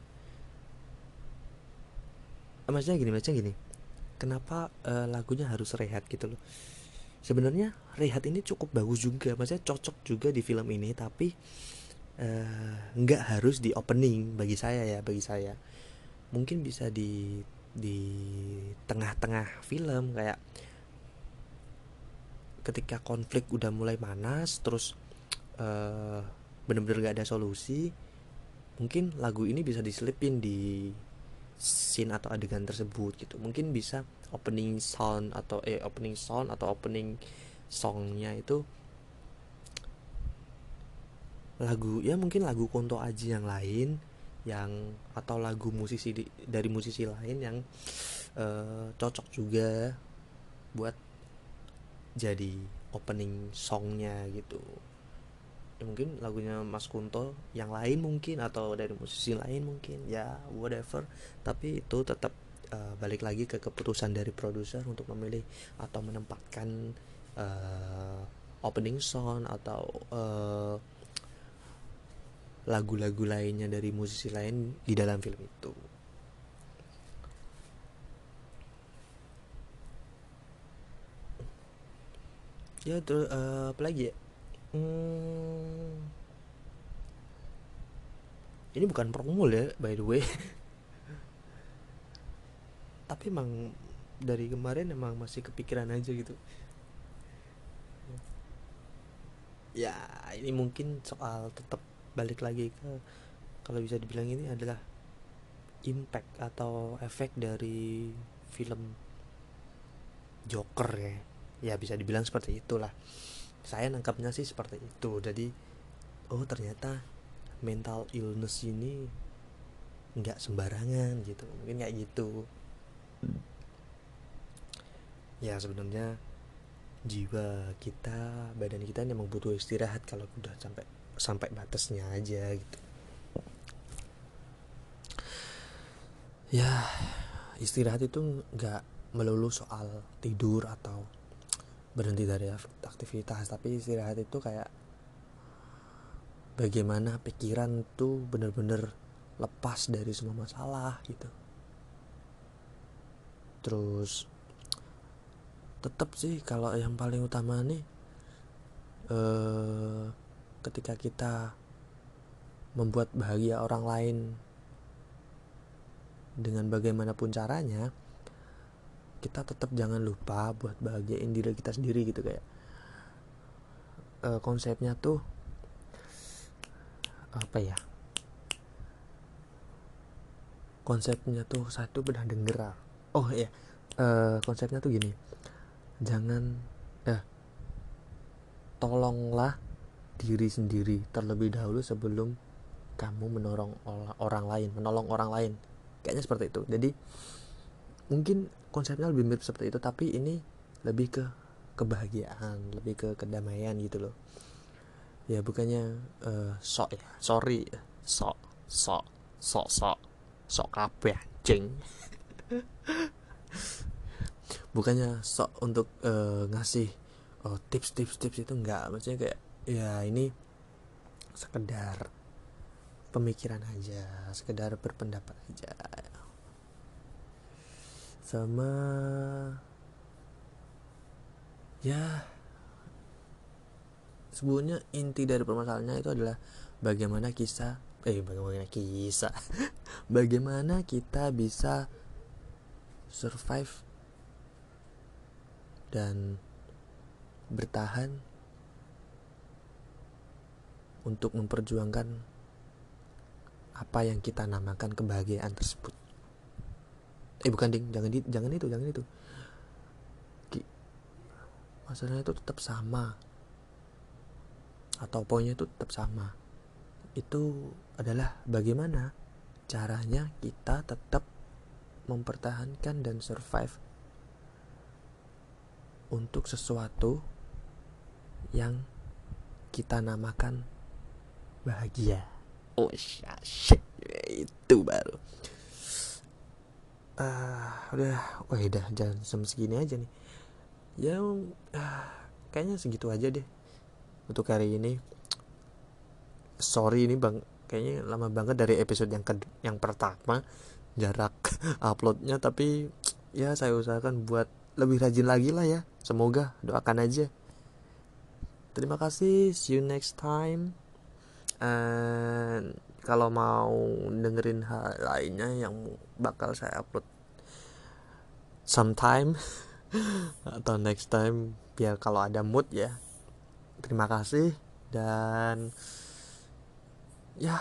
Maksudnya gini, maksudnya gini. Kenapa uh, lagunya harus rehat gitu loh? Sebenarnya rehat ini cukup bagus juga, maksudnya cocok juga di film ini, tapi nggak uh, harus di opening bagi saya ya, bagi saya. Mungkin bisa di di tengah-tengah film, kayak ketika konflik udah mulai panas terus uh, bener-bener gak ada solusi, mungkin lagu ini bisa diselipin di scene atau adegan tersebut gitu. Mungkin bisa opening sound atau eh opening sound atau opening songnya itu lagu ya, mungkin lagu Kunto Aji yang lain, yang atau lagu musisi di, dari musisi lain yang uh, cocok juga buat jadi opening songnya gitu. Ya, mungkin lagunya Mas Kunto yang lain mungkin, atau dari musisi lain mungkin, ya whatever. Tapi itu tetap uh, balik lagi ke keputusan dari produser untuk memilih atau menempatkan uh, opening song atau uh, lagu-lagu lainnya dari musisi lain di dalam film itu. Ya terus uh, apa lagi ya? Hmm, ini bukan promo ya by the way. Tapi emang dari kemarin emang masih kepikiran aja gitu. Ya ini mungkin soal tetap balik lagi ke, kalau bisa dibilang ini adalah impact atau efek dari film Joker ya. Ya bisa dibilang seperti itulah. saya nangkapnya sih seperti itu. Jadi oh ternyata mental illness ini nggak sembarangan gitu, mungkin kayak gitu. Ya sebenarnya jiwa kita, badan kita memang butuh istirahat kalau udah sampai sampai batasnya aja gitu. Ya istirahat itu nggak melulu soal tidur atau berhenti dari aktivitas, tapi istirahat itu kayak bagaimana pikiran tuh bener-bener lepas dari semua masalah gitu. Terus tetap sih kalau yang paling utama nih eh, ketika kita membuat bahagia orang lain dengan bagaimanapun caranya, kita tetap jangan lupa buat bahagiain diri kita sendiri gitu. Kayak eh, konsepnya tuh apa ya, konsepnya tuh satu pernah denger. Oh iya, uh, konsepnya tuh gini, jangan eh tolonglah diri sendiri terlebih dahulu sebelum kamu menolong orang lain, menolong orang lain. Kayaknya seperti itu. Jadi mungkin konsepnya lebih mirip seperti itu, tapi ini lebih ke kebahagiaan, lebih ke kedamaian gitu loh. Ya bukannya uh, sok ya, sorry, sok, sok, sok, sok, sok kabeh anjing. Bukannya sok untuk uh, ngasih oh, tips-tips tips itu enggak, maksudnya kayak ya ini sekedar pemikiran aja, sekedar berpendapat aja. Sama ya sebenarnya inti dari permasalahannya itu adalah bagaimana kisah eh bagaimana kisah bagaimana kita bisa survive dan bertahan untuk memperjuangkan apa yang kita namakan kebahagiaan tersebut. Eh bukan ding, jangan di, jangan itu, jangan itu. Masalahnya itu tetap sama, atau poinnya itu tetap sama. Itu adalah bagaimana caranya kita tetap mempertahankan dan survive untuk sesuatu yang kita namakan bahagia. Oh shit, itu baru. Ah, uh, udah, wah udah jam segini aja nih. Ya, uh, kayaknya segitu aja deh untuk hari ini. Sorry ini bang, kayaknya lama banget dari episode yang ke, yang pertama jarak uploadnya, tapi ya saya usahakan buat lebih rajin lagi lah ya. Semoga, doakan aja. Terima kasih, see you next time. And kalau mau dengerin hal lainnya yang bakal saya upload sometime atau next time, biar kalau ada mood ya. Terima kasih dan ya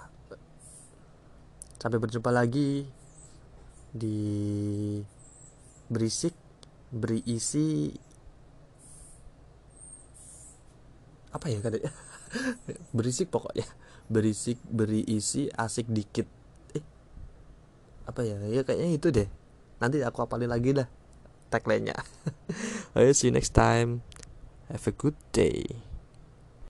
sampai berjumpa lagi di berisik berisi apa ya katanya berisik pokoknya berisik berisi asik dikit eh apa ya ya kayaknya itu deh, nanti aku apalin lagi dah tagline-nya. Ayo see you next time, have a good day.